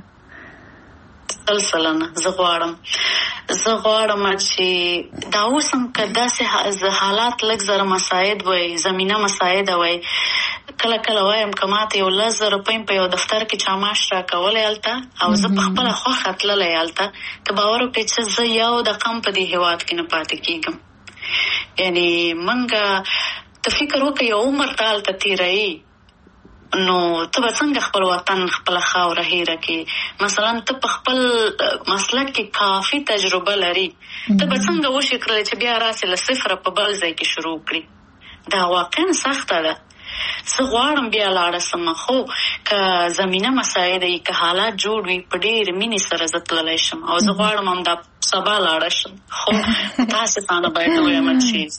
سل سلنه زه غواړم زه غواړم چې دا اوس هم که داسې حالات لږ زره مساعد وای، زمینه مساعده وای، کله کله وایم که ماته یو لس زره روپۍ په یو دفتر کې چا معاش راکولی هلته او زه په خپله خوښه تللی هلته، ته باور وکړې چې زه یو دقه هم په دې هېواد کې نه پاتې کېږم. یعنې موږ ته فکر وکړه یو عمر ته هلته تېروي، نو ته به څنګه خپل وطن خپله خاوره هېره کړې؟ مثلا ته په خپل مسلک کې کافي تجربه لري، ته به څنګه وشي کړلی چې بیا راسې له صفره په بل ځای کې شروع کړي؟ دا واقعا سخته ده. زه غواړم بیا لاړه سم، خو که زمینه مساعده وي، که حالات جوړ وي، په ډېرې مینې سره زه تللی شم او زه غواړم همدا سبا لاړه شم، خو تاسفانه باید ووایم چې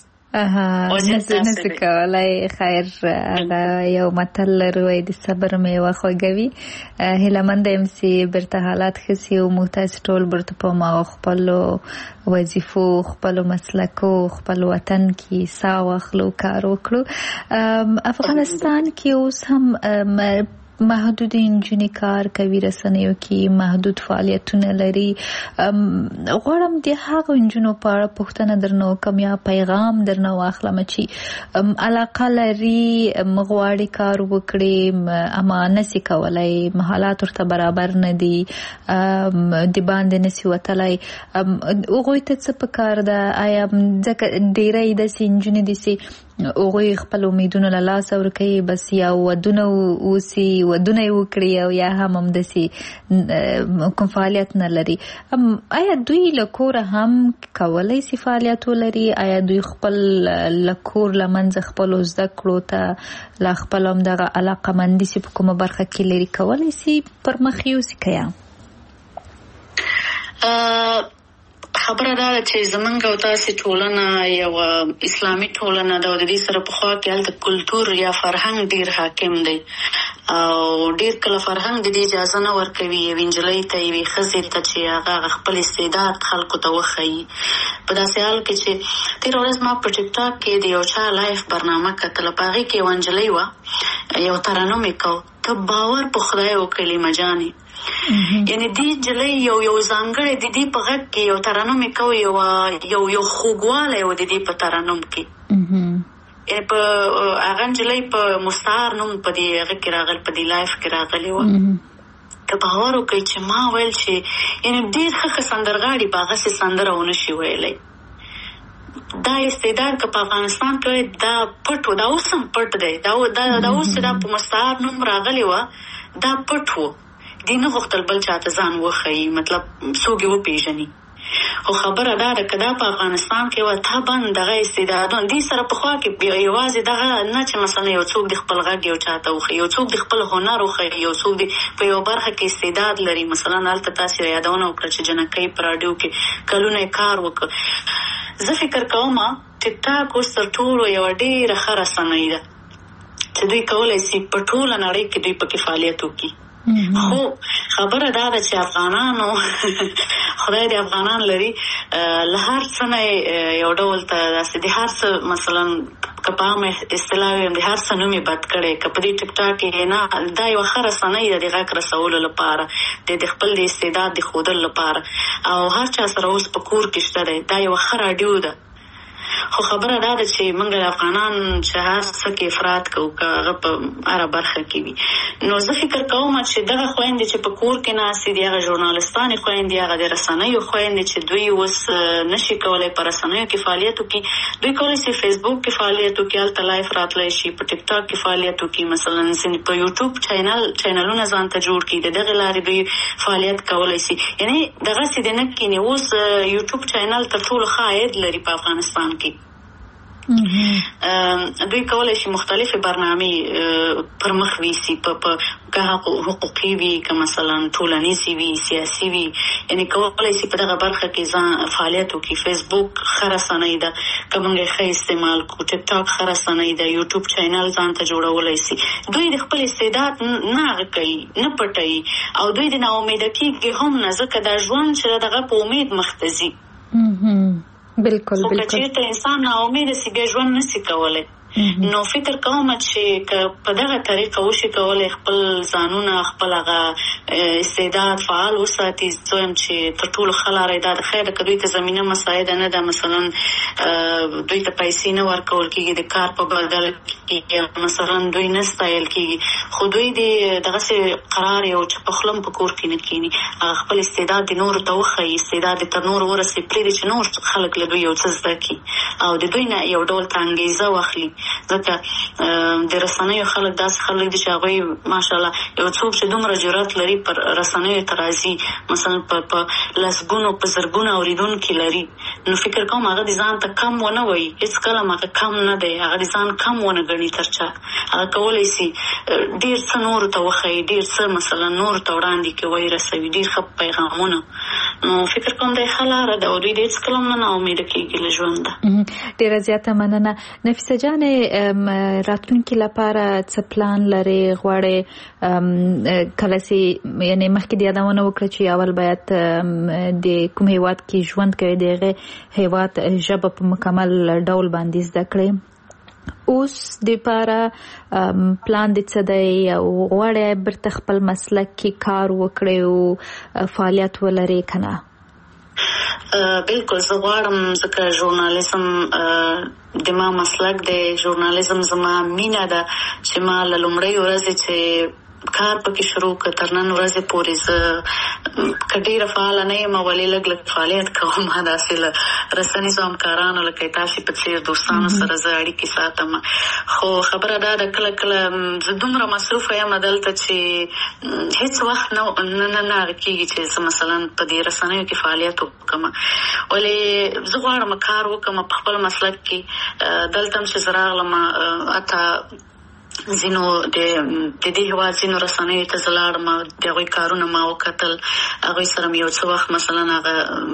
نسی کولای. خیر هغه یو متل لري وایي د صبر میوه خوږه وي. هیله منده یم چې بیرته حالات ښه سي او موږ تاسې ټول بیرته په هماغه خپلو وظیفو خپلو مسلکو خپل وطن کې ساه واخلو کار وکړو. افغانستان کې اوس هم محدود انجونې کار کوي، رسنیو کې محدود فعالیتونه لري. غواړم د هغو انجونو په اړه پوښتنه درنه وکړم یا پیغام درنه واخلم چې علاقه لري، غواړي کار وکړي اما نسي کولی، حالات ورته برابر نه دي، د باندې نسي وتلی. هغوی ته څه پکار ده؟ آیا ځکه ډېری داسې انجونې دي چې هغوی خپل امیدونه له لاسه ورکوي، بس یا ودونه اوسي ودونه یې وکړي او یا هم همداسې کوم فعالیت نه لري. آیا دوی له کوره هم کولی سي فعالیت ولري؟ آیا دوی خپل له کور له منځه خپلو زده کړو ته له خپل همدغه علاقهمندي سي په کومه برخه کې لري کولی سي پر مخ یوسي که یا؟ خبره دا ده چې زمونږ او تاسې ټولنه یوه اسلامي ټولنه ده او د دې سره پخوا کې هلته کلتور یا فرهنګ ډېر حاکم دی او ډېر کله فرهنګ د دې اجازه نه ورکوي یوې نجلۍ ته یوې ښځې ته چې هغه خپل استعداد خلکو ته وښیي. په داسې حال کې چې تېره ورځ ما په ټیک ټاک کې د یو چا لایف برنامه کتله، په هغې کې یوه نجلۍ وه، یو ترنم یې کو. ته باور په خدای وکړې لیما جانې، یعنې دې نجلۍ یو یو ځانګړی د دې په غږ کې یو ترنم یې کو، یو یو خوږوالی و د دې په ترنم کې. یعنې په هغه نجلۍ په مستعار نوم په دې هغه کې راغلی، په دې لایف کې راغلی وه. که باور وکړئ چې ما ویل چې یعنې ډېر ښه ښه سندرغاړي به هغسې سندره ونه شي ویلی. دا استعداد که په افغانستان کې دا پټ و، دا اوس هم پټ دی، دا دا اوس چې دا په مستعار نوم راغلی وه دا پټ و، دې نه غوښتل بل چاته ځان وښیي، مطلب څوک یې وپېژني. خو خبره دا ده که دا په افغانستان کې وه طبعا دغه استعدادونه دې سره پخوا کې یوازې دغه نه چې مثلا یو څوک د خپل غږ یو چاته وښیي، یو څوک د خپل هنر وښیي، یو څوک د په یو برخه کې استعداد لري. مثلا هلته تاسې یادونه وکړه چې جنکۍ په راډیو کې کلونه یې کار وکړ. زه فکر کوم ټیک ټاک اوس تر ټولو یوه ډېره ښه رسنۍ ده چې دوی کولای شي په ټوله نړۍ کې دوی پکې فعالیت وکړي. خو خبره دا ده چې افغانانو خدای دې افغانان لري له هر څه نه یو ډول ته داسې د هر څه مثلا که په عامه اصطلاح ویم د هر څه نوم یې بد کړی، که په دې ټیک ټاک کې نه دا یوه ښه رسنۍ ده د غږ رسولو لپاره، د خپل د استعداد د ښودلو لپاره، او هر چا سره اوس په کور کې شته دی. دا یوه ښه راډیو ده. خو خبره دا ده چې موږ افغانان چې هر څه کې افراط کوو که هغه په هره برخه کې وي. نو زه فکر کوم چې دغه خویندې چې په کور کې ناستې دي، هغه ژورنالستانې خویندې، هغه د رسنیو خویندې چې دوی اوس نشي کولی په رسنیو کې فعالیت وکړي، دوی کولی شي فیسبوک کې فعالیت وکړي، هلته لایف راتلی شي، په ټیک ټاک کې فعالیت وکړي، مثلا په یوټیوب چینل چینلونه ځان ته جوړ کړي، د دغې لارې دوی فعالیت کولی شي. یعنې دغسې د نه کینې اوس یوټیوب چینل تر ټولو ښه عاید لري په افغانستان کې. دوی کولی شي مختلفې برنامې پر مخ ویسي، په که حقوقي وي، که مثلا ټولنیزې وي، سیاسي وي، یعنې کولی شي په دغه برخه کې ځان فعالیت وکړي. فیسبوک ښه رسنۍ ده که موږ یې ښه استعمال کړو، ټیک ټاک ښه رسنۍ ده، یوټیوب چینل ځان ته جوړولی شي. دوی د خپل استعداد نه هغه کوي، نه پټوي، او دوی د ناامیده کېږي هم نه، ځکه دا ژوند چې دغه په امید مخ ته ځي. بالکل خو که بالکل چېرته انسان ناامیده سي بیا ژوند نسي کولی. نو فکر کوم چې که په دغه طریقه وشي کولی خپل ځانونه، خپل هغه استعداد فعال وساتي، زه وایم چې تر ټولو ښه لاره دا ده. خیر که دوی ته زمینه مساعده نه ده، مثلا دوی ته پیسې نه ورکول کېږي د کار په بدل کې، مثلا دوی نه ستایل کېږي، خو دوی د دغسې قرار یو چې په خوله په کور کې نه کښېني، هغه خپل استعداد د نورو ته وښیي، استعداد یې تر نورو ورسوي، پرېږدي چې نور خلک له دوی یو څه زده کړي او د دوی نه یو ډول ته انګېزه واخلي. ځکه د رسنیو خلک داسې خلک دي چې هغوی ماشاءالله یو څوک چې دومره جرأت لري پر رسنیو ته راځي، مثلا په لسګونو په زرګونو اورېدونکي لري، نو فکر کوم هغه د ځان ته کم ونه وایي، هېڅکله هم هغه کم نه دی، هغه د ځان کم ونه ګڼي تر چا. هغه کولی شي ډېر څه نورو ته وښیي، ډېر څه مثلا نورو ته وړاندې کړي، وایي رسوي ډېر ښه پیغامونه. نو فکر کوم دا یې ښه لاره ده او دوی د هېڅکله هم نه ناامیده کېږي له ژونده. ډېره زیاته مننه. نفیسه جانې، راتلونکي لپاره څه پلان لري؟ غواړې کله چې یعنې مخکې د یادونه وکړه چې اول باید د کوم هېواد کې ژوند کوي د هغې هېواد ژبه په مکمل ډول باندې زده کړې، اوس دپاره پلان دې څه دی؟ او غواړې برته خپل مسلک کې کار وکړې او فعالیت ولرې که نه؟ بالکل زه غواړم، ځکه ژورنالیزم د ما مسلک دی، ژورنالیزم زما مینه ده چې ما له لومړۍ ورځې چې کار پکې شروع کړ تر نن ورځې پورې زه که ډېره فعاله نه یم ولې لږ لږ فعالیت کوم، داسې له رسنیزو همکارانو لکه تاسې په څېر دوستانو سره زه اړیکې ساتم. خو خبره دا ده کله کله زه دومره مصروفه یم دلته چې هېڅ وخت نه نه نه هغه کېږي چې زه مثلا په دې رسنیو کې فعالیت وکړم. ولې زه غواړم کار وکړم په خپل مسلک کې. دلته هم چې زه راغلم حتی ځینو د دې هېواد ځینو رسنیو ته زه لاړم، د هغوی کارونه ما وکتل، هغوی سره مې یو څه وخت مثلا هغه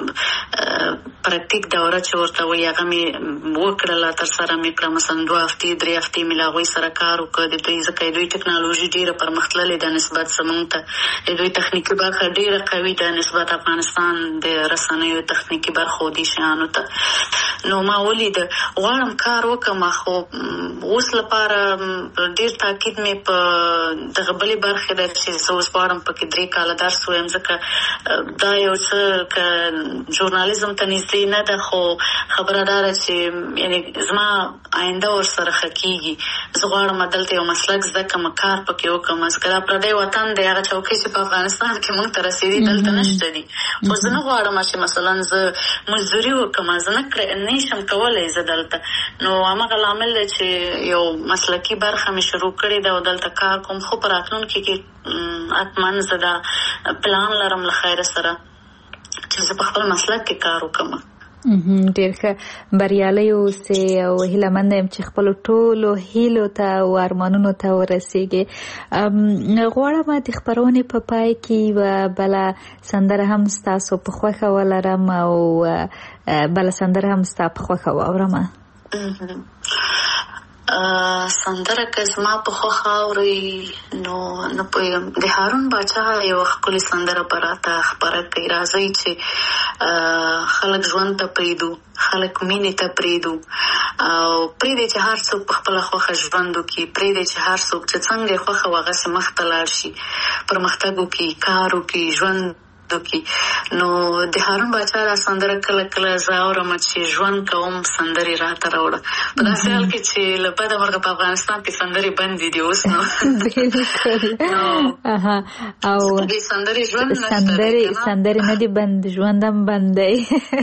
پراکتیک دوره چې ورته وایي هغه مې وکړله، ترسره مې کړه، مثلا دوه هفتې درې هفتې مې له هغوی سره کار وکړ. د دوی ځکه دوی ټکنالوژي ډېره پرمختللې ده نسبت زموږ ته، د دوی تخنیکي برخه ډېره قوي ده نسبت افغانستان د رسنیو تخنیکي برخو دې شیانو ته. نو ما ولیده غواړم کار وکړم، خو اوس لپاره ډېر تاکید مې په دغه بلې برخې ده چې زه اوس غواړم پکې درې کاله درس ووایم، ځکه دا یو څه که ژورنالیزم ته نږدې نه ده، خو خبره دا ده چې یعنې زما آینده ورسره ښه کېږي. زه غواړم دلته یو مسلک زده کړم، کار پکې وکړم، ځکه دا پردی وطن دی، هغه چوکۍ چې په افغانستان کې موږ ته رسېدي دلته نشته دي. خو زه نه غواړم چې مثلا زه مزدوري وکړم، زه نه نه شم کولی زه دلته. نو هماغه لامل دی چې یو مسلکي برخه مې شروع کړې ده او دلته کار کوم. خو په راتلونکي کې حتما زه دا پلان لرم له خیره سره چې زه په خپل مسلک کې کار وکړم. ډېر ښه، بریالی اوسې او هیله منده یم چې خپلو ټولو هیلو ته او ارمانونو ته ورسېږې. غواړم د خپرونې په پای کې یوه بله سندره هم ستاسو په خوښه ولرم او بله سندره هم ستا په خوښه واورم. سندره که زما په خوښه اوري نو نه پوهېږم د هارون باچا یو ښکلې سندره به راته خپره کړي راځئ چې خلک ژوند ته پرېږدو خلک مینې ته پرېږدو او پرېږدی چې هر څوک په خپله خوښه ژوند وکړي پرېږدی چې هر څوک چې څنګه یې خوښه وه هغسې مخته لاړ شي پرمختګ وکړي کار وکړي ژوند وکړي نو د هارون باچا دا سندره کله کله زه اورم چې ژوند کوم سندرې راته راوړه په داسې حال کې چې له بده مرغه په افغانستان کې سندرې بندې دي اوس نو او سندرې ژوند سندرې سندرې نه دي بند ژوند هم بند دی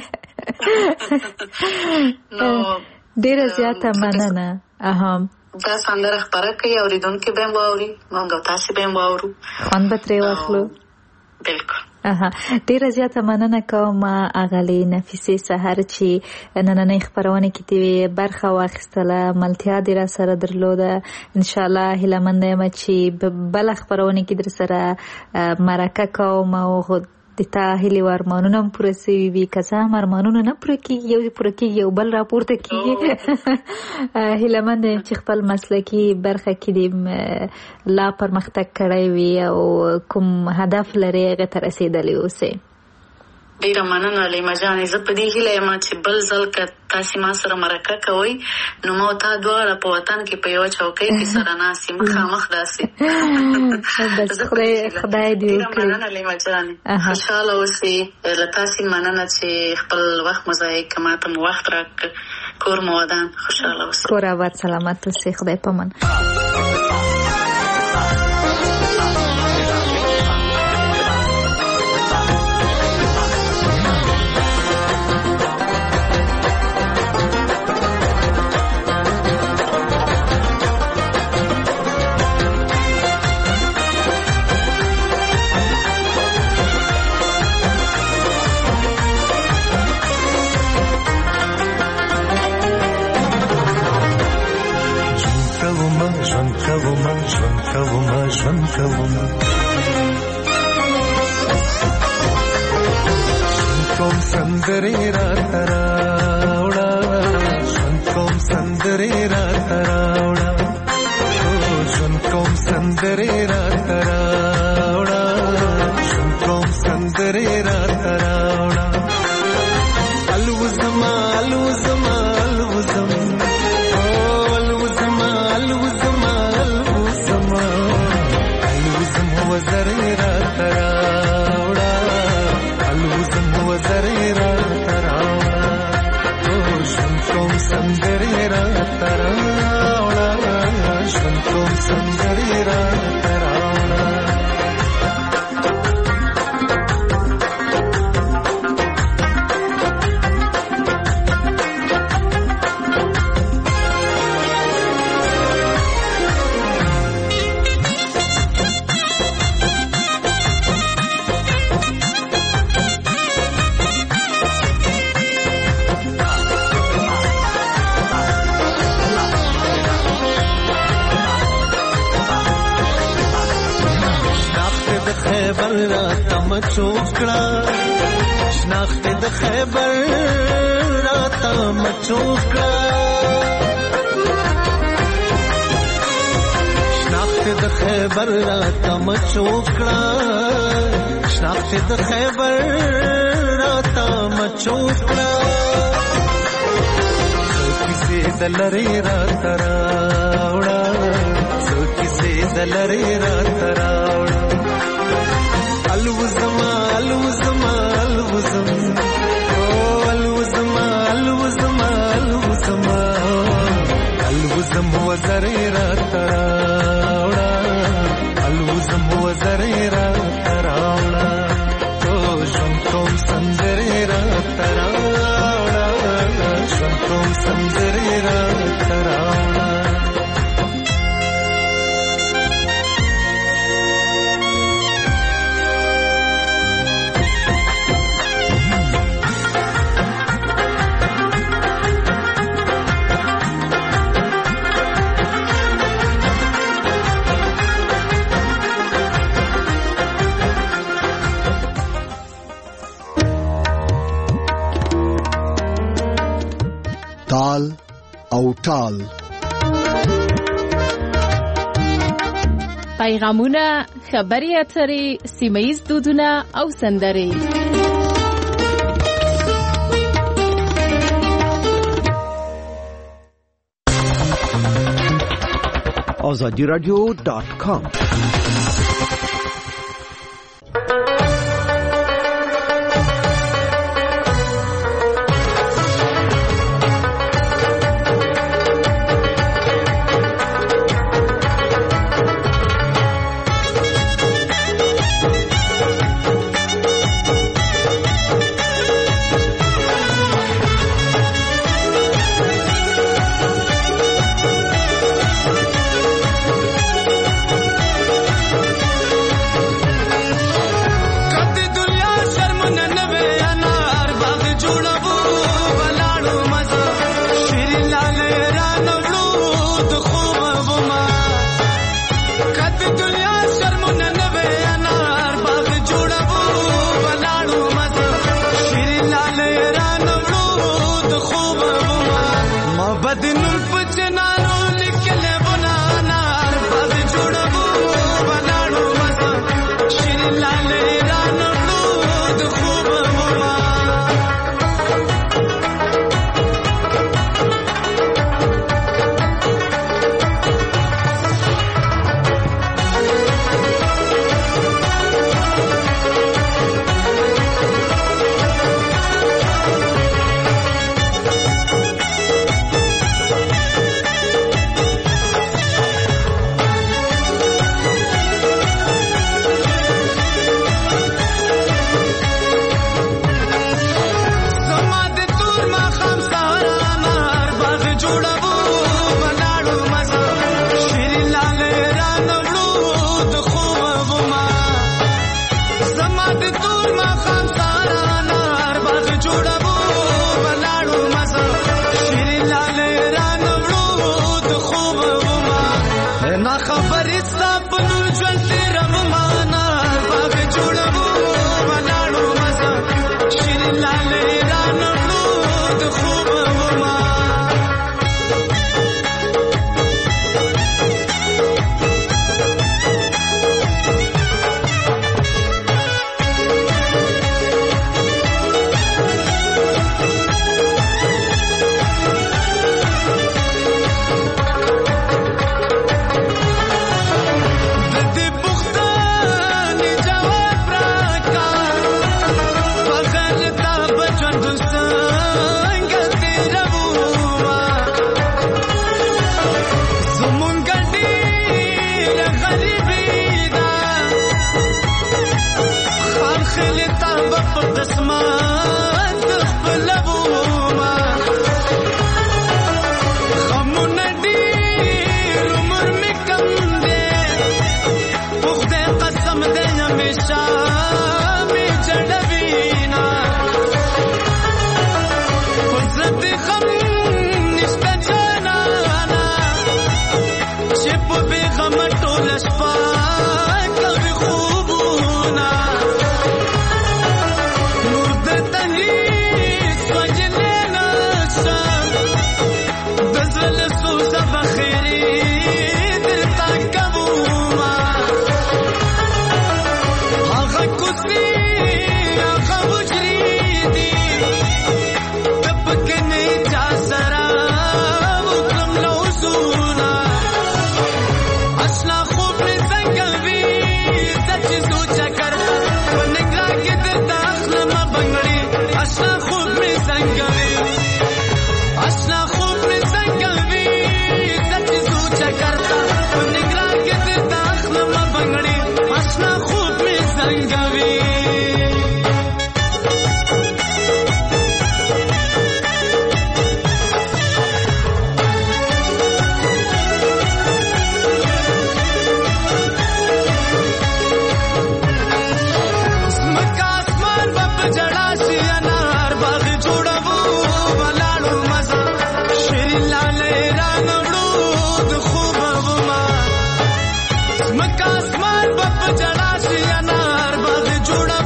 ډېره زیاته مننه دا سندره خپره کوي اورېدونکي به هم واوري موږ او تاسې به هم واورو خوند به ترې واخلو بلکل ډیره زیاته مننه کوم اغلې نفیسې سحر چې نننۍ خپرونه کې دې برخه واخیستله ملتیا دې را سره درلوده ان شاء الله هیله منده یم چې بل خپرونه کې در سره مرکه کوم او د تا هیلې و ارمانونه هم پوره سوي وي که څه هم ارمانونه نه پوره کېږي یو دې پوره کېږي یو بل راپورته کېږي هیله منده یم چې خپل مسلکي برخه کې دې لا پرمختګ کړی وي او کوم هدف لرې هغې ته رسېدلی اوسې ډیره مننه لیما جانې زه په دې هیله یم چې بل ځل که تاسې ما سره مرکه کوئ نو ما تا دواړه په وطن کې په یوه چوکۍ کې سره ناست یو مخامخ داسې خدای دې وکړي مننه لیما جانې خوشحاله اوسئ له تاسې مننه چې خپل وخت مو ضایع که ما ته مو وخت راکړ کور مو ودان خوشحاله اوسئ کور آباد سلامت اوسئ خدای پامان ژوند کوم ژوند کوم ژوند کوم کوم سندرې راته راوړه ژوند کوم سندرې راته راوړه ژوند کوم سندرې راته راوړه ژوند کوم سندرې راته راوړه الوزما الوزما الوزما چوکړه شناخت د خیبر راته مچوکړه شناخت د خیبر راته مچوکړه شناخت د خیبر راته مچوکړه څو کیسې د لرې راته راوړه څو کیسې د لرې راته راوړه الوزما الوزما الوزما الوزما الوزما الوزما الوزما وزرې راته راوړه الوزما وزرې راته راوړه ژوند کوم سندرې راته راوړه ژوند کوم سندرې راته راوړه تال او ټال پیغامونه، خبري اترې، سیمه‌ییز دودونه او سندرې. آزادی رادیو دات کام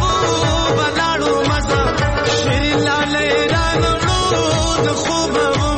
خوب